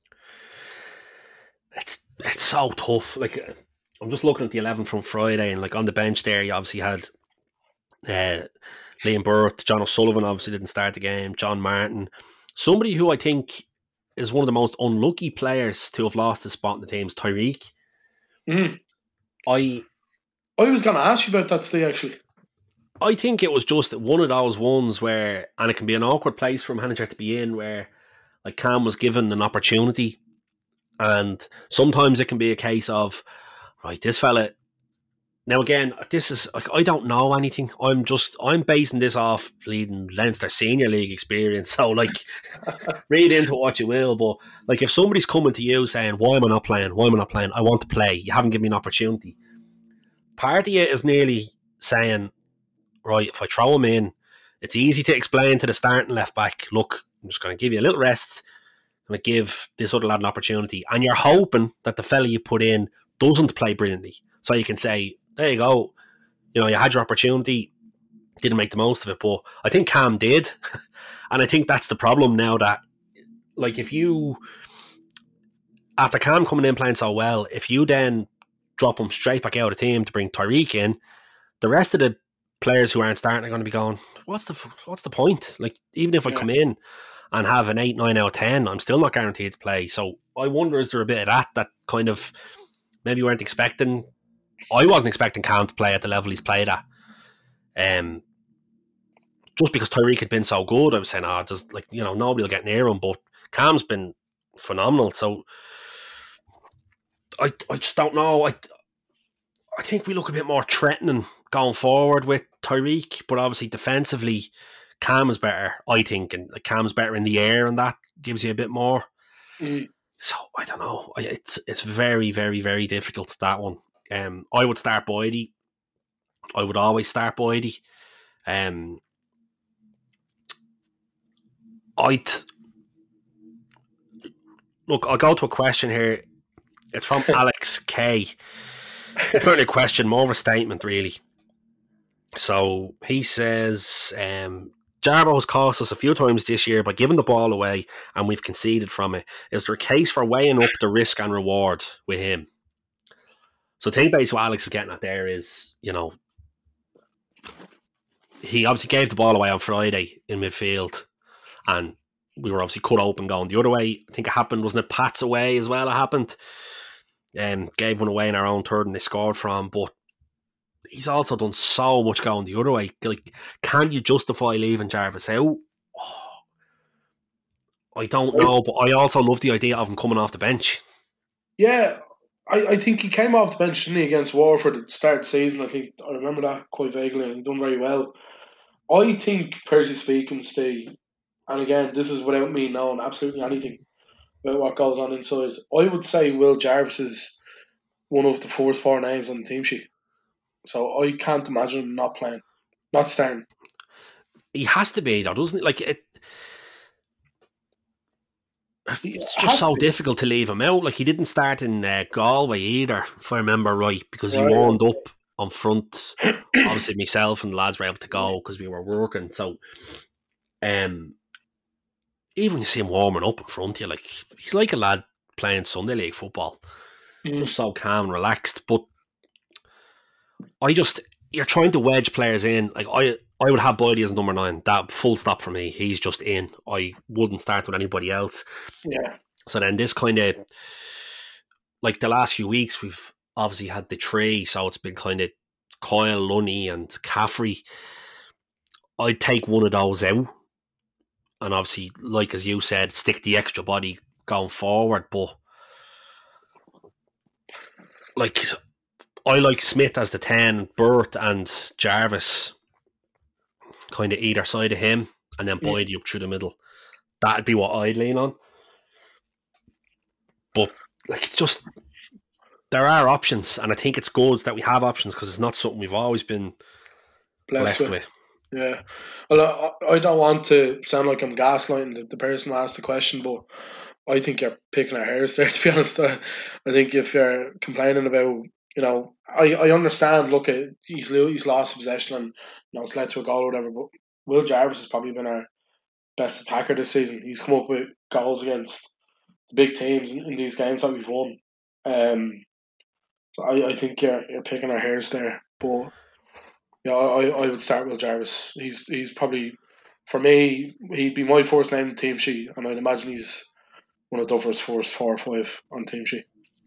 It's it's so tough. Like I'm just looking at the eleven from Friday, and like on the bench there, you obviously had uh, Liam Burt, John O'Sullivan obviously didn't start the game, John Martin, somebody who I think is one of the most unlucky players to have lost his spot in the team is Tyreek. Mm. I I was going to ask you about that today, actually. I think it was just one of those ones where, and it can be an awkward place for a manager to be in, where like Cam was given an opportunity, and sometimes it can be a case of, right, this fella. Now again, this is like I don't know anything. I'm just I'm basing this off leading Leinster Senior League experience. So like, read into what you will. But like, if somebody's coming to you saying, "Why am I not playing? Why am I not playing? I want to play. You haven't given me an opportunity." Part of you is nearly saying, right, if I throw him in, it's easy to explain to the starting left back, look, I'm just going to give you a little rest. I'm going to give this other lad an opportunity. And you're hoping that the fella you put in doesn't play brilliantly. So you can say, there you go. You know, you had your opportunity. didn't make the most of it. But I think Cam did. And I think that's the problem now that, like, if you, after Cam coming in playing so well, if you then drop him straight back out of the team to bring Tyreek in, the rest of the players who aren't starting are going to be going, what's the what's the point? Like, even if I come in and have an eight, nine out of ten, I'm still not guaranteed to play. So I wonder, is there a bit of that that kind of maybe you weren't expecting? I wasn't expecting Cam to play at the level he's played at. Um, just because Tyreek had been so good, I was saying, oh, just like, you know, nobody will get near him. But Cam's been phenomenal. So I I just don't know. I I think we look a bit more threatening going forward with Tyreek, but obviously defensively, Cam is better, I think, and like, Cam's better in the air, and that gives you a bit more. Mm. So I don't know. It's it's very, very, very difficult, that one. Um, I would start Boydie. I would always start Boydie. Um, I'd look. I'll go to a question here. It's from Alex K. It's not a question, more of a statement, really. So he says, um, Jarvo has cost us a few times this year by giving the ball away, and we've conceded from it. Is there a case for weighing up the risk and reward with him? So I think basically what Alex is getting at there is, you know, he obviously gave the ball away on Friday in midfield, and we were obviously cut open going the other way. I think it happened, wasn't it, Pats away as well? It happened. Um, gave one away in our own third and they scored from, but he's also done so much going the other way. Like, can you justify leaving Jarvis out? Oh, I don't know, but I also love the idea of him coming off the bench. Yeah, I, I think he came off the bench, didn't he, against Waterford at the start of the season. I think I remember that quite vaguely, and he done very well. I think, personally speaking, Steve, and again, this is without me knowing absolutely anything about what goes on inside, I would say Will Jarvis is one of the first four names on the team sheet. So I can't imagine him not playing, not starting. He has to be, though, doesn't it? Like, it, it's just so difficult to leave him out. Like, he didn't start in uh, Galway either, if I remember right, because he right. wound up on front. Obviously, myself and the lads were able to go because we were working. So, um, even when you see him warming up in front of you, like, he's like a lad playing Sunday League football. Mm. Just so calm and relaxed. But I just, you're trying to wedge players in. Like, I I would have Boydie as number nine. That full stop for me. He's just in. I wouldn't start with anybody else. Yeah. So then this kind of, like the last few weeks, we've obviously had the three, so it's been kind of Kyle, Lunny and Caffrey. I'd take one of those out. And obviously, like as you said, stick the extra body going forward. But like, I like Smith as the ten, Burt and Jarvis kind of either side of him, and then Boydie yeah. up through the middle. That'd be what I'd lean on. But like, just there are options, and I think it's good that we have options because it's not something we've always been blessed, blessed with. with. Yeah, well, I, I don't want to sound like I'm gaslighting the, the person who asked the question, but I think you're picking our hairs there, to be honest. I, I think if you're complaining about, you know, I, I understand, look, at he's, he's lost possession and, you know, it's led to a goal or whatever, but Will Jarvis has probably been our best attacker this season. He's come up with goals against the big teams in, in these games that we've won. Um, so I, I think you're, you're picking our hairs there, but yeah, I, I would start Will Jarvis. He's he's probably, for me, he'd be my first name on the team sheet, and I'd imagine he's one of Dover's first four or five on the team sheet.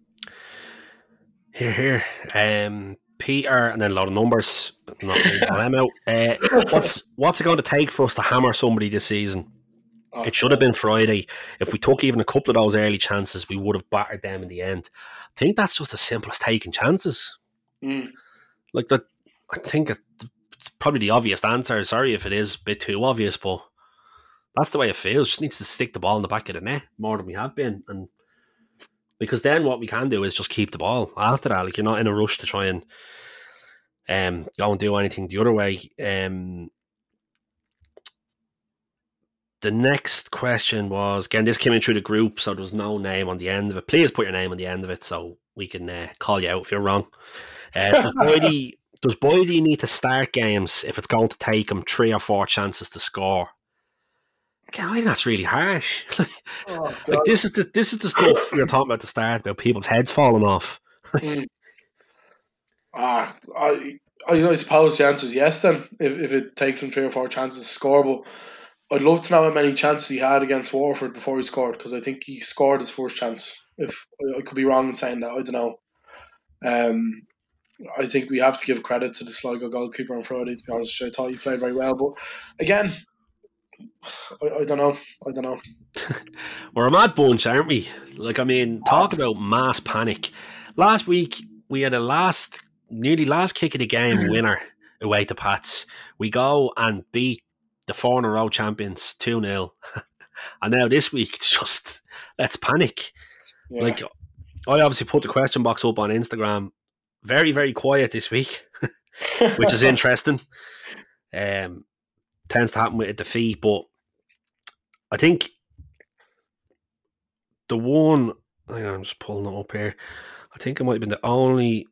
Here, here. Um, Peter, and then a lot of numbers. Not them out. Uh, what's what's it going to take for us to hammer somebody this season? Oh, it should have been Friday. If we took even a couple of those early chances, we would have battered them in the end. I think that's just as simple as taking chances. Mm. Like that. I think it's probably the obvious answer. Sorry if it is a bit too obvious, but that's the way it feels. Just needs to stick the ball in the back of the net more than we have been, and because then what we can do is just keep the ball after that. Like, you're not in a rush to try and um, go and do anything the other way. Um, the next question was, again, this came in through the group, so there was no name on the end of it. Please put your name on the end of it so we can uh, call you out if you're wrong. Uh, does Boydie does Boydie need to start games if it's going to take him three or four chances to score? I think that's really harsh. oh, like this is the this is the stuff we were talking about at the start about people's heads falling off. mm. Ah, I, I I suppose the answer is yes. Then, if if it takes him three or four chances to score, but I'd love to know how many chances he had against Waterford before he scored, because I think he scored his first chance. If I could be wrong in saying that, I don't know. Um, I think we have to give credit to the Sligo goalkeeper on Friday. To be honest, I thought he played very well, but again, I, I don't know. I don't know. We're a mad bunch, aren't we? Like, I mean, talk about mass panic. Last week we had a last, nearly last kick of the game winner away to Pats. We go and beat the four in a row champions two nil, and now this week it's just let's panic. Yeah. Like, I obviously put the question box up on Instagram. Very, very quiet this week, which is interesting. Um, tends to happen with a defeat, but I think the one, hang on, I'm just pulling it up here. I think it might have been the only.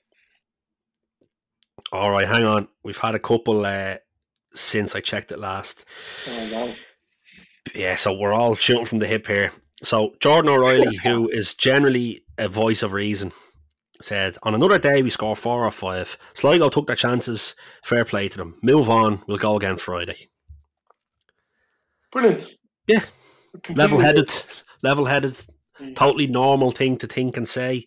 All right, hang on. We've had a couple uh, since I checked it last. Oh, no. Yeah, so we're all shooting from the hip here. So Jordan O'Reilly, who is generally a voice of reason, said, on another day we score four or five. Sligo took their chances. Fair play to them. Move on. We'll go again Friday. Brilliant. Yeah. Level-headed. Level-headed. Mm. Totally normal thing to think and say.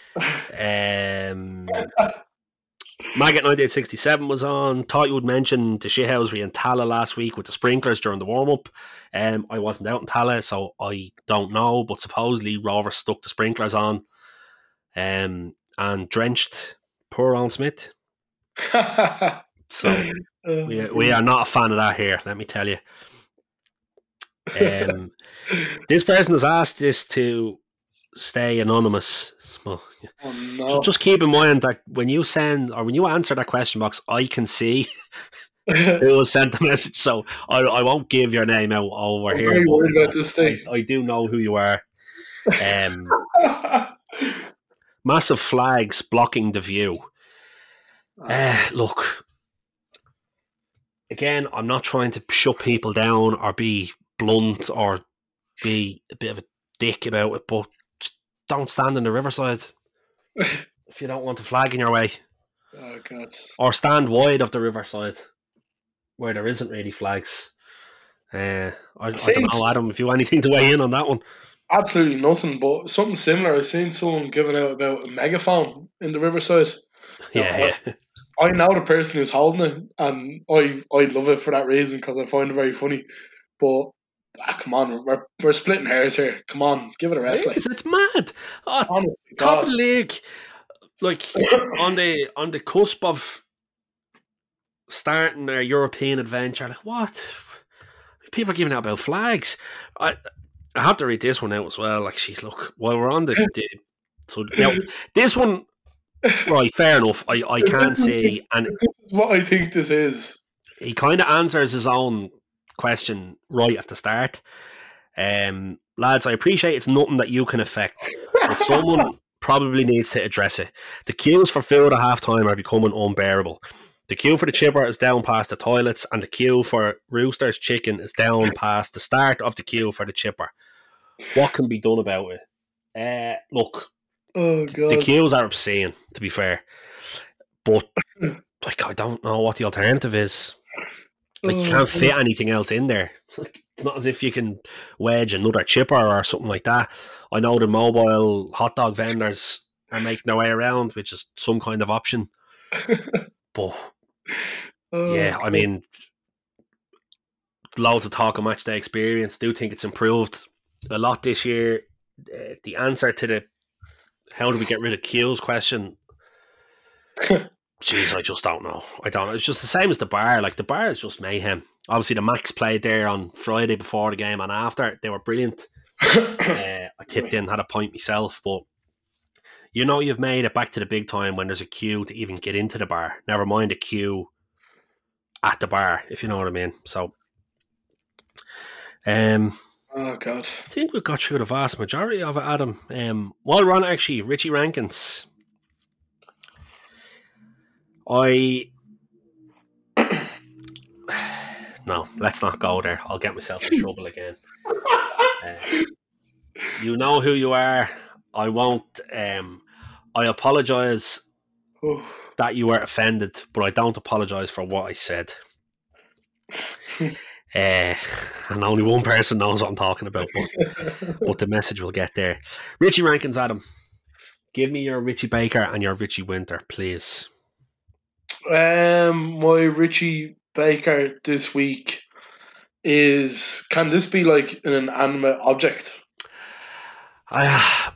Um, Maggot nineteen sixty-seven was on. Thought you would mention the shithousery in Tala last week with the sprinklers during the warm-up. Um, I wasn't out in Tala, so I don't know, but supposedly Rovers stuck the sprinklers on um, and drenched poor Owen Smith. So we, we are not a fan of that here, let me tell you. Um, this person has asked this to stay anonymous. So, oh, no. So just keep in mind that when you send or when you answer that question box, I can see who will send the message. So I, I won't give your name out over I'm here. Very worried about this thing. I, I do know who you are. Um, massive flags blocking the view. Uh, look, again, I'm not trying to shut people down or be blunt or be a bit of a dick about it, but just don't stand in the riverside if you don't want a flag in your way. Oh God! Or stand wide of the riverside where there isn't really flags. Uh, I, I don't know, Adam, if you have anything to weigh in on that one. Absolutely nothing, but something similar. I've seen someone giving out about a megaphone in the riverside. Yeah, now, yeah. I, I know the person who's holding it, and I, I love it for that reason because I find it very funny. But ah, come on, we're we're splitting hairs here. Come on, give it a rest. It is, it's mad. Oh, Honestly, top God. of the league, like on the on the cusp of starting their European adventure. Like, what? People are giving out about flags. I I have to read this one out as well. Like, she's look while we're on the, the so now this one. Right, fair enough. I, I can't say, and this is what I think this is. He kind of answers his own question right at the start. Um, lads, I appreciate it's nothing that you can affect, but someone probably needs to address it. The queues for food at half time are becoming unbearable. The queue for the chipper is down past the toilets, and the queue for Rooster's chicken is down past the start of the queue for the chipper. What can be done about it? Uh, look. Oh God. The queues are obscene, to be fair, but like I don't know what the alternative is. Like, you can't fit anything else in there. It's not as if you can wedge another chipper or something like that. I know the mobile hot dog vendors are making their way around, which is some kind of option. But oh, yeah, I mean, loads of talk of match day experience. Do think it's improved a lot this year. Uh, the answer to the how do we get rid of queues question? Jeez, I just don't know. I don't know. It's just the same as the bar. Like, the bar is just mayhem. Obviously, the Max played there on Friday before the game and after. They were brilliant. uh, I tipped in, had a point myself, but you know you've made it back to the big time when there's a queue to even get into the bar. Never mind a queue at the bar, if you know what I mean. So, um... oh God! I think we've got through the vast majority of it, Adam. Um, while we're on it, actually, Richie Rankins. I no, let's not go there. I'll get myself in trouble again. Uh, you know who you are. I won't. Um, I apologise Oh. that you were offended, but I don't apologise for what I said. Uh, and only one person knows what I'm talking about, but, but the message will get there. Richie Rankins, Adam, give me your Richie Baker and your Richie Winter, please. Um, my Richie Baker this week is, can this be like an inanimate object? I,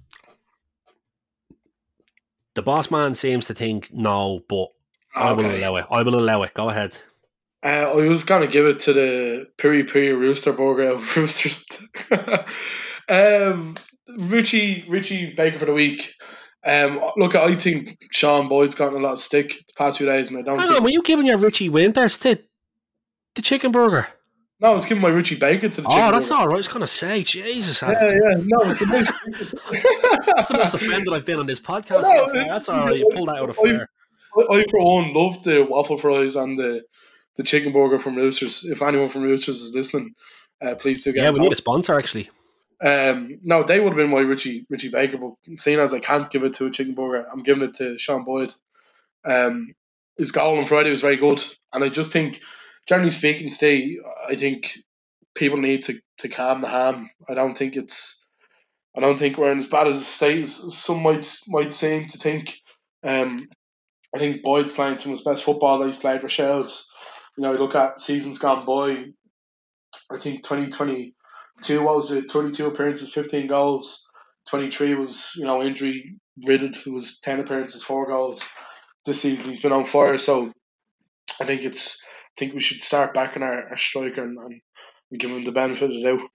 the boss man seems to think no, but I will Okay. allow it. I will allow it. Go ahead. Uh, I was gonna give it to the Piri Piri Rooster Burger of Roosters. um, Richie Richie Baker for the week. Um, look, I think Sean Boyd's gotten a lot of stick the past few days, and I don't Hang think. on, were you giving your Richie Winters to the chicken burger? No, I was giving my Richie Baker to the. Oh, chicken that's burger. all right. I was going to say, Jesus. Yeah, yeah, no, it's a nice. That's the most offended I've been on this podcast No, so far. That's all right. You pulled that out of flair. I, I, for one, love the waffle fries and the, the chicken burger from Roosters. If anyone from Roosters is listening, uh, please do get Yeah, in we need a sponsor, actually. Um, no, they would have been my Richie Richie Baker, but seeing as I can't give it to a chicken burger, I'm giving it to Sean Boyd. Um, his goal on Friday was very good, and I just think, generally speaking, Steve, I think people need to, to calm the ham. I don't think it's, I don't think we're in as bad as a state as some might might seem to think. Um, I think Boyd's playing some of his best football that he's played for Shells. You know, you look at seasons gone by. I think twenty twenty-two, what was it? thirty-two appearances, fifteen goals. twenty-three was, you know, injury riddled. It was ten appearances, four goals. This season he's been on fire. So I think it's, I think we should start backing our, our striker and, and give him the benefit of the doubt.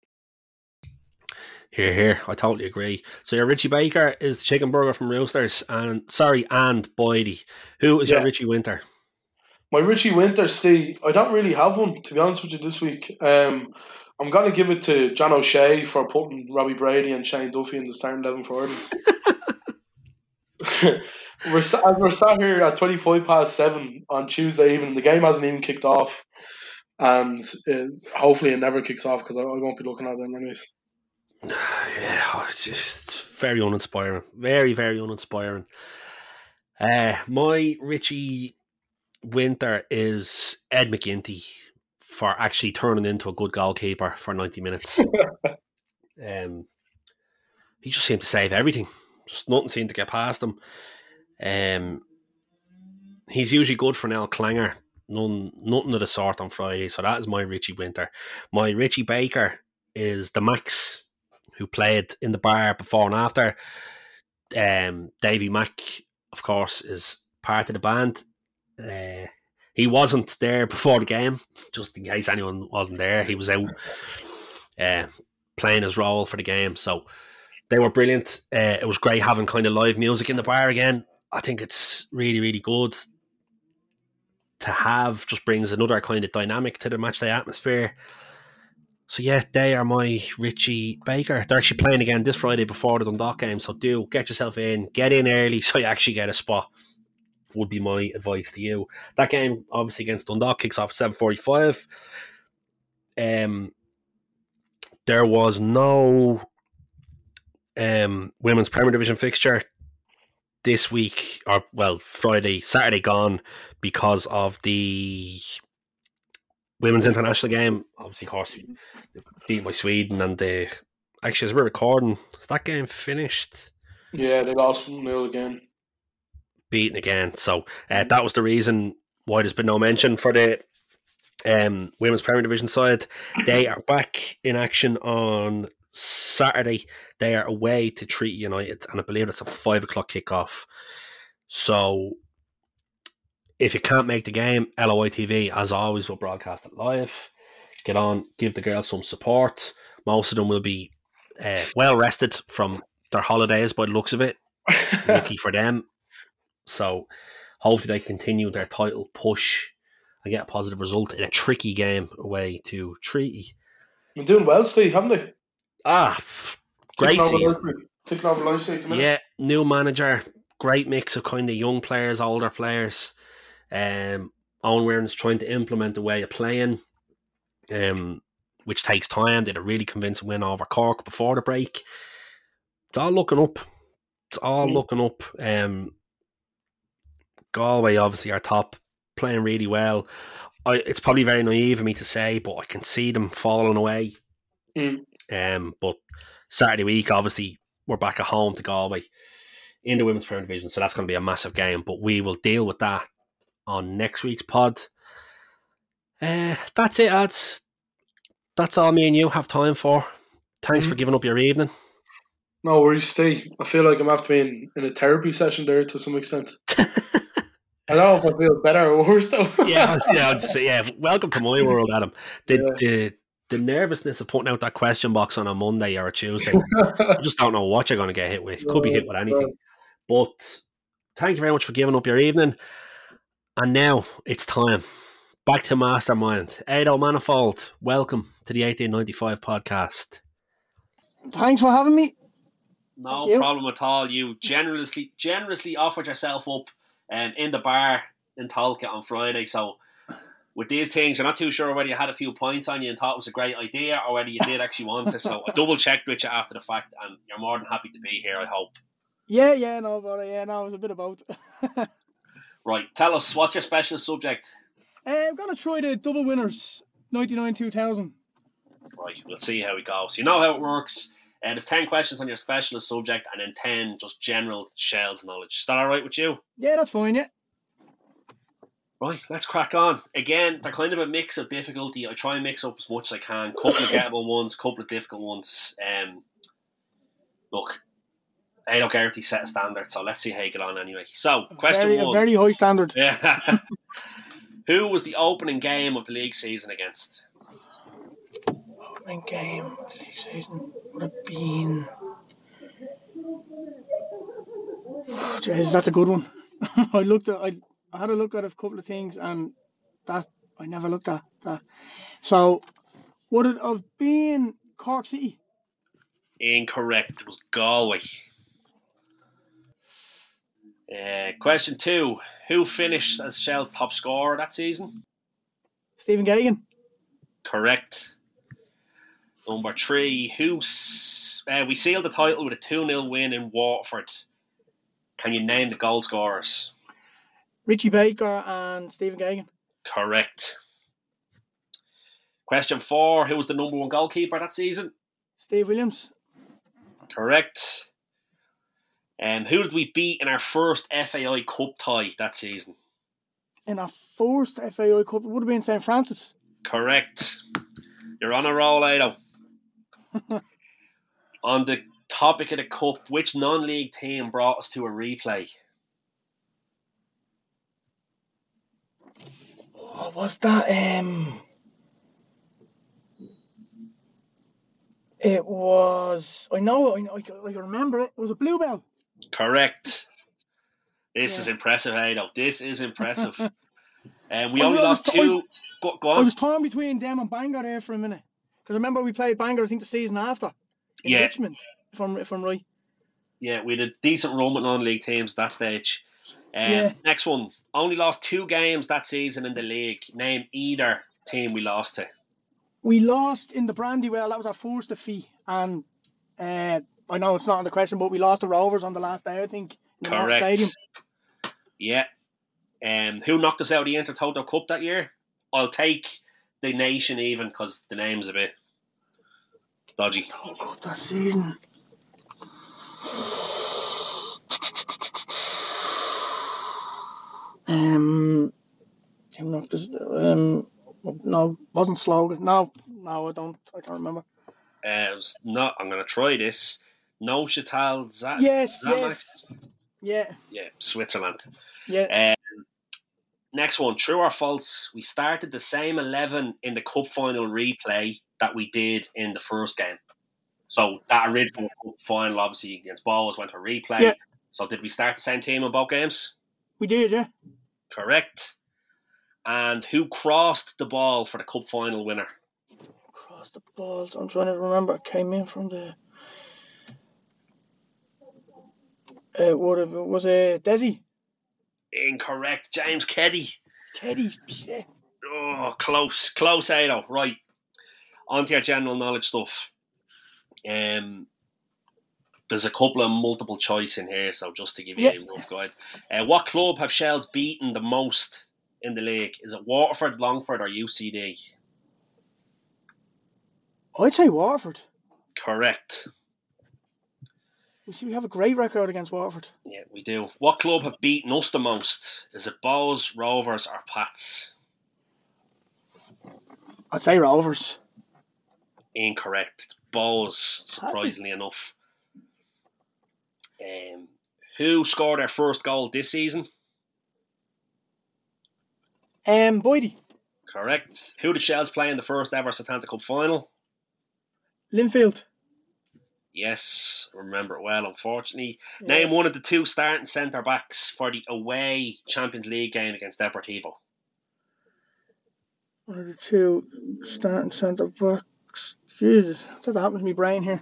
Here, here. I totally agree. So your Richie Baker is the chicken burger from Roosters, and sorry, and Boydie. Who is Yeah. your Richie Winter? My Richie Winter, Steve, I don't really have one, to be honest with you, this week. Um, I'm going to give it to John O'Shea for putting Robbie Brady and Shane Duffy in the starting eleven for Ireland. we're, sat, we're sat here at twenty-five past seven on Tuesday evening. The game hasn't even kicked off. And uh, hopefully it never kicks off because I, I won't be looking at it anyways. Yeah, oh, it's just it's very uninspiring. Very, very uninspiring. Uh, my Richie Winter is Ed McGinty for actually turning into a good goalkeeper for ninety minutes. um, he just seemed to save everything. Just nothing seemed to get past him. Um, he's usually good for Nell Clanger. None, nothing of the sort on Friday. So that is my Richie Winter. My Richie Baker is the Max, who played in the bar before and after. Um, Davy Mack, of course, is part of the band. Uh, he wasn't there before the game, just in case anyone wasn't there. He was out uh, playing his role for the game. So they were brilliant. Uh, it was great having kind of live music in the bar again. I think it's really, really good to have. Just brings another kind of dynamic to the matchday atmosphere. So yeah, they are my Richie Baker. They're actually playing again this Friday before the Dundalk game, so do get yourself in, get in early so you actually get a spot, would be my advice to you. That game, obviously, against Dundalk kicks off at seven forty-five. Um, there was no um, Women's Premier Division fixture this week, or well, Friday, Saturday gone because of the Women's International game. Obviously, of course, beat by Sweden, and they actually, as we're recording, is that game finished? Yeah, they lost one nil again. Beaten again. So uh, that was the reason why there's been no mention for the um, Women's Premier Division side. They are back in action on Saturday. They are away to Treaty United, and I believe it's a five o'clock kickoff. So if you can't make the game, L O I T V, as always, will broadcast it live. Get on, give the girls some support. Most of them will be uh, well rested from their holidays by the looks of it. Lucky for them. So hopefully they continue their title push and get a positive result in a tricky game away to Treaty. Been doing well, Steve, haven't they? Ah, great Taking over season. Leicester- Taking over Leicester at the minute. Yeah, new manager, great mix of kind of young players, older players. Um, Owen Weirton is trying to implement a way of playing, um, which takes time. They had a really convincing win over Cork before the break. It's all looking up. It's all mm. looking up. Um, Galway, obviously, are top, playing really well. I, it's probably very naive of me to say, but I can see them falling away. Mm. Um, but Saturday week, obviously, we're back at home to Galway in the Women's Premier Division, so that's going to be a massive game. But we will deal with that on next week's pod. Uh, that's it, ads. That's all me and you have time for. Thanks mm. for giving up your evening. No worries, Steve. I feel like I'm after being in a therapy session there to some extent. I don't know if I feel better or worse though. yeah, yeah, I'd say, yeah. Welcome to my world, Adam. The, yeah. the the nervousness of putting out that question box on a Monday or a Tuesday, I just don't know what you're going to get hit with. Could be hit with anything. But thank you very much for giving up your evening. And now it's time. Back to Mastermind. Ado Manifold, welcome to the eighteen ninety-five podcast. Thanks for having me. No problem at all. You generously generously offered yourself up um, in the bar in Tolka on Friday. So with these things, you're not too sure whether you had a few points on you and thought it was a great idea or whether you did actually want it. So I double checked with you after the fact, and you're more than happy to be here, I hope. Yeah, yeah, no, but yeah, no, it was a bit about. Right, tell us, what's your specialist subject? Uh, I'm going to try the double winners, ninety-nine two thousand. Right, we'll see how it goes. You know how it works. Uh, there's ten questions on your specialist subject and then ten just general shells knowledge. Is that alright with you? Yeah, that's fine, yeah. Right, let's crack on. Again, they're kind of a mix of difficulty. I try and mix up as much as I can. Couple of gettable ones, couple of difficult ones. Um, look, Ado Garrity set a standard, so let's see how you get on anyway. So, question very, one. A very high standard. Yeah. Who was the opening game of the league season against? Opening game of the league season would have been... Jeez, that's a good one. I looked at... I, I had a look at a couple of things and that I never looked at that. So, would it have been Cork City? Incorrect. It was Galway. Uh, question two. Who finished as Shell's top scorer that season? Stephen Gagan. Correct. Number three. Who s- uh, we sealed the title with a two nil win in Waterford. Can you name the goal scorers? Richie Baker and Stephen Gagan. Correct. Question four. Who was the number one goalkeeper that season? Steve Williams. Correct. Um, who did we beat in our first F A I Cup tie that season? In our first F A I Cup, it would have been Saint Francis. Correct. You're on a roll, Ado. On the topic of the Cup, which non-league team brought us to a replay? What was that? Um, it was... I know, I, I, I remember it. It was a Bluebell. Correct. This yeah. is impressive, Ado. This is impressive. And um, we I only lost t- two. Go, go on. I was torn between them and Bangor there for a minute. Because remember we played Bangor, I think, the season after. In yeah. Richmond, if I'm, if I'm right. Yeah, we had a decent run with non-league teams at that stage. Um, yeah. Next one. Only lost two games that season in the league. Name either team we lost to. We lost in the Brandywell. That was our first defeat. And uh, I know it's not on the question, but we lost the Rovers on the last day, I think. In the Correct. Stadium. Yeah. Um, who knocked us out of the Intertoto Cup that year? I'll take the nation even because the name's a bit dodgy. Oh, God, that season. Um, um, no, wasn't Slogan. No, no, I don't. I can't remember. Uh, it was not. I'm going to try this. No Chatal Zat. Yes, Zamax. yes. Yeah. Yeah, Switzerland. Yeah. Um, next one. True or false? We started the same eleven in the cup final replay that we did in the first game. So that original cup final, obviously against Bowes, went to replay. Yeah. So did we start the same team in both games? We did, yeah. Correct. And who crossed the ball for the cup final winner? Crossed the ball. I'm trying to remember. It came in from the. Uh, what it was uh, Desi? Incorrect. James Keddy. Keddy, shit. Oh, close. Close, Ado. Right. On to your general knowledge stuff. Um, there's a couple of multiple choice in here, so just to give you yeah. a rough guide. Uh, what club have Shells beaten the most in the league? Is it Waterford, Longford, or U C D? I'd say Waterford. Correct. We see we have a great record against Waterford. Yeah, we do. What club have beaten us the most? Is it Bows, Rovers, or Pats? I'd say Rovers. Incorrect. It's Bows, surprisingly enough. Um, who scored their first goal this season? Um, Boydie. Correct. Who did Shells play in the first ever Setanta Cup final? Linfield. Yes, remember it well, unfortunately. Yeah. Name one of the two starting centre-backs for the away Champions League game against Deportivo. One of the two starting centre-backs. Jesus, what's that happened to my brain here?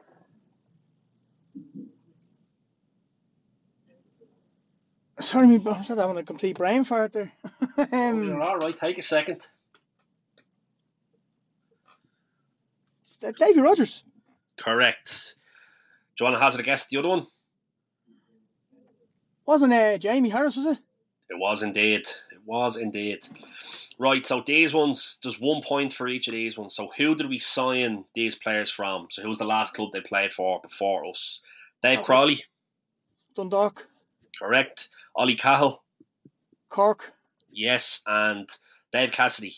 Sorry, me, I was having a complete brain fart there. um, oh, you're alright, take a second. Davy Rogers. Correct. Do you want to hazard a guess at the other one? Wasn't uh, Jamie Harris, was it? It was indeed. It was indeed. Right, so these ones, there's one point for each of these ones. So who did we sign these players from? So who was the last club they played for before us? Dave okay. Crawley. Dundalk. Correct. Ollie Cahill. Cork. Yes, and Dave Cassidy.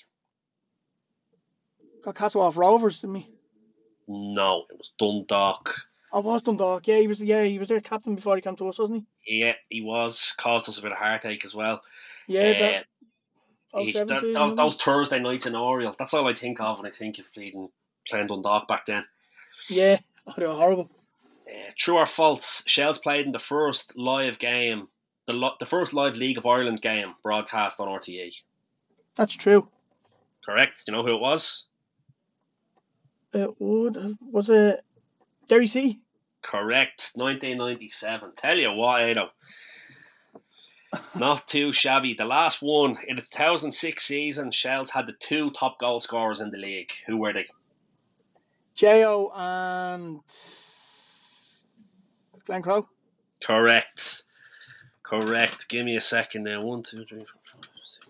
Got Castle off Rovers, didn't we? No, it was Dundalk. I was Dundalk, yeah, he was yeah, he was their captain before he came to us, wasn't he? Yeah, he was. Caused us a bit of heartache as well. Yeah, uh, that, he, that, season, that those Thursday nights in Oriel, that's all I think of when I think of playing, playing Dundalk back then. Yeah, oh, they were horrible. Uh, true or false, Shells played in the first live game, the lo- the first live League of Ireland game broadcast on R T E. That's true. Correct. Do you know who it was? It would was it Derry C? Correct. nineteen ninety-seven. Tell you what, Ado. Not too shabby. The last one in the two thousand six season, Shells had the two top goal scorers in the league. Who were they? J O and Glenn Crowe. Correct. Correct. Give me a second now. One, two, three, four, five, six.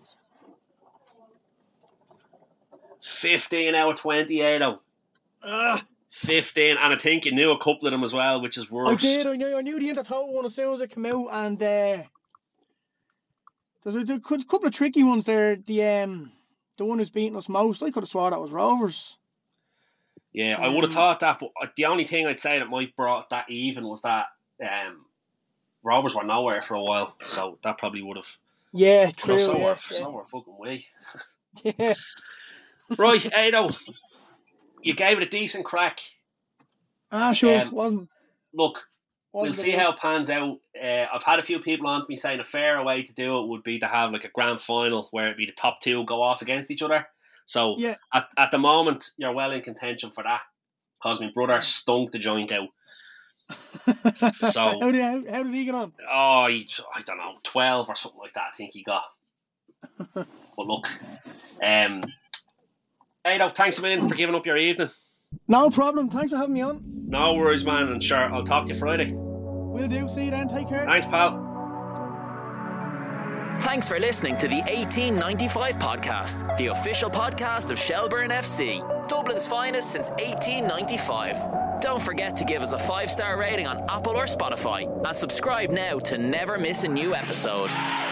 Fifteen out of twenty, Ado. Ah. fifteen, and I think you knew a couple of them as well, which is worse. I did, I knew, I knew the Intertoto one as soon as it came out, and uh, there's a, there's a couple of tricky ones there. The um, the one who's beating us most, I could have swore that was Rovers. Yeah, um, I would have thought that, but the only thing I'd say that might brought that even was that um, Rovers were nowhere for a while, so that probably would have. Yeah, true. So yeah, were, yeah. so were fucking way. Yeah. Right, Ado. You gave it a decent crack. Ah, sure. Um, wasn't. Look, wasn't we'll see how it pans out. Uh, I've had a few people on to me saying a fairer way to do it would be to have like a grand final where it'd be the top two go off against each other. So yeah. at, at the moment, you're well in contention for that because my brother stunk the joint out. So how did how, how did he get on? Oh, he, I don't know, twelve or something like that. I think he got. But look, um. Ado, thanks a million for giving up your evening. No problem. Thanks for having me on. No worries, man. And sure, I'll talk to you Friday. Will do. See you then. Take care. Thanks, pal. Thanks for listening to the eighteen ninety-five podcast, the official podcast of Shelburne F C, Dublin's finest since eighteen ninety-five. Don't forget to give us a five-star rating on Apple or Spotify and subscribe now to never miss a new episode.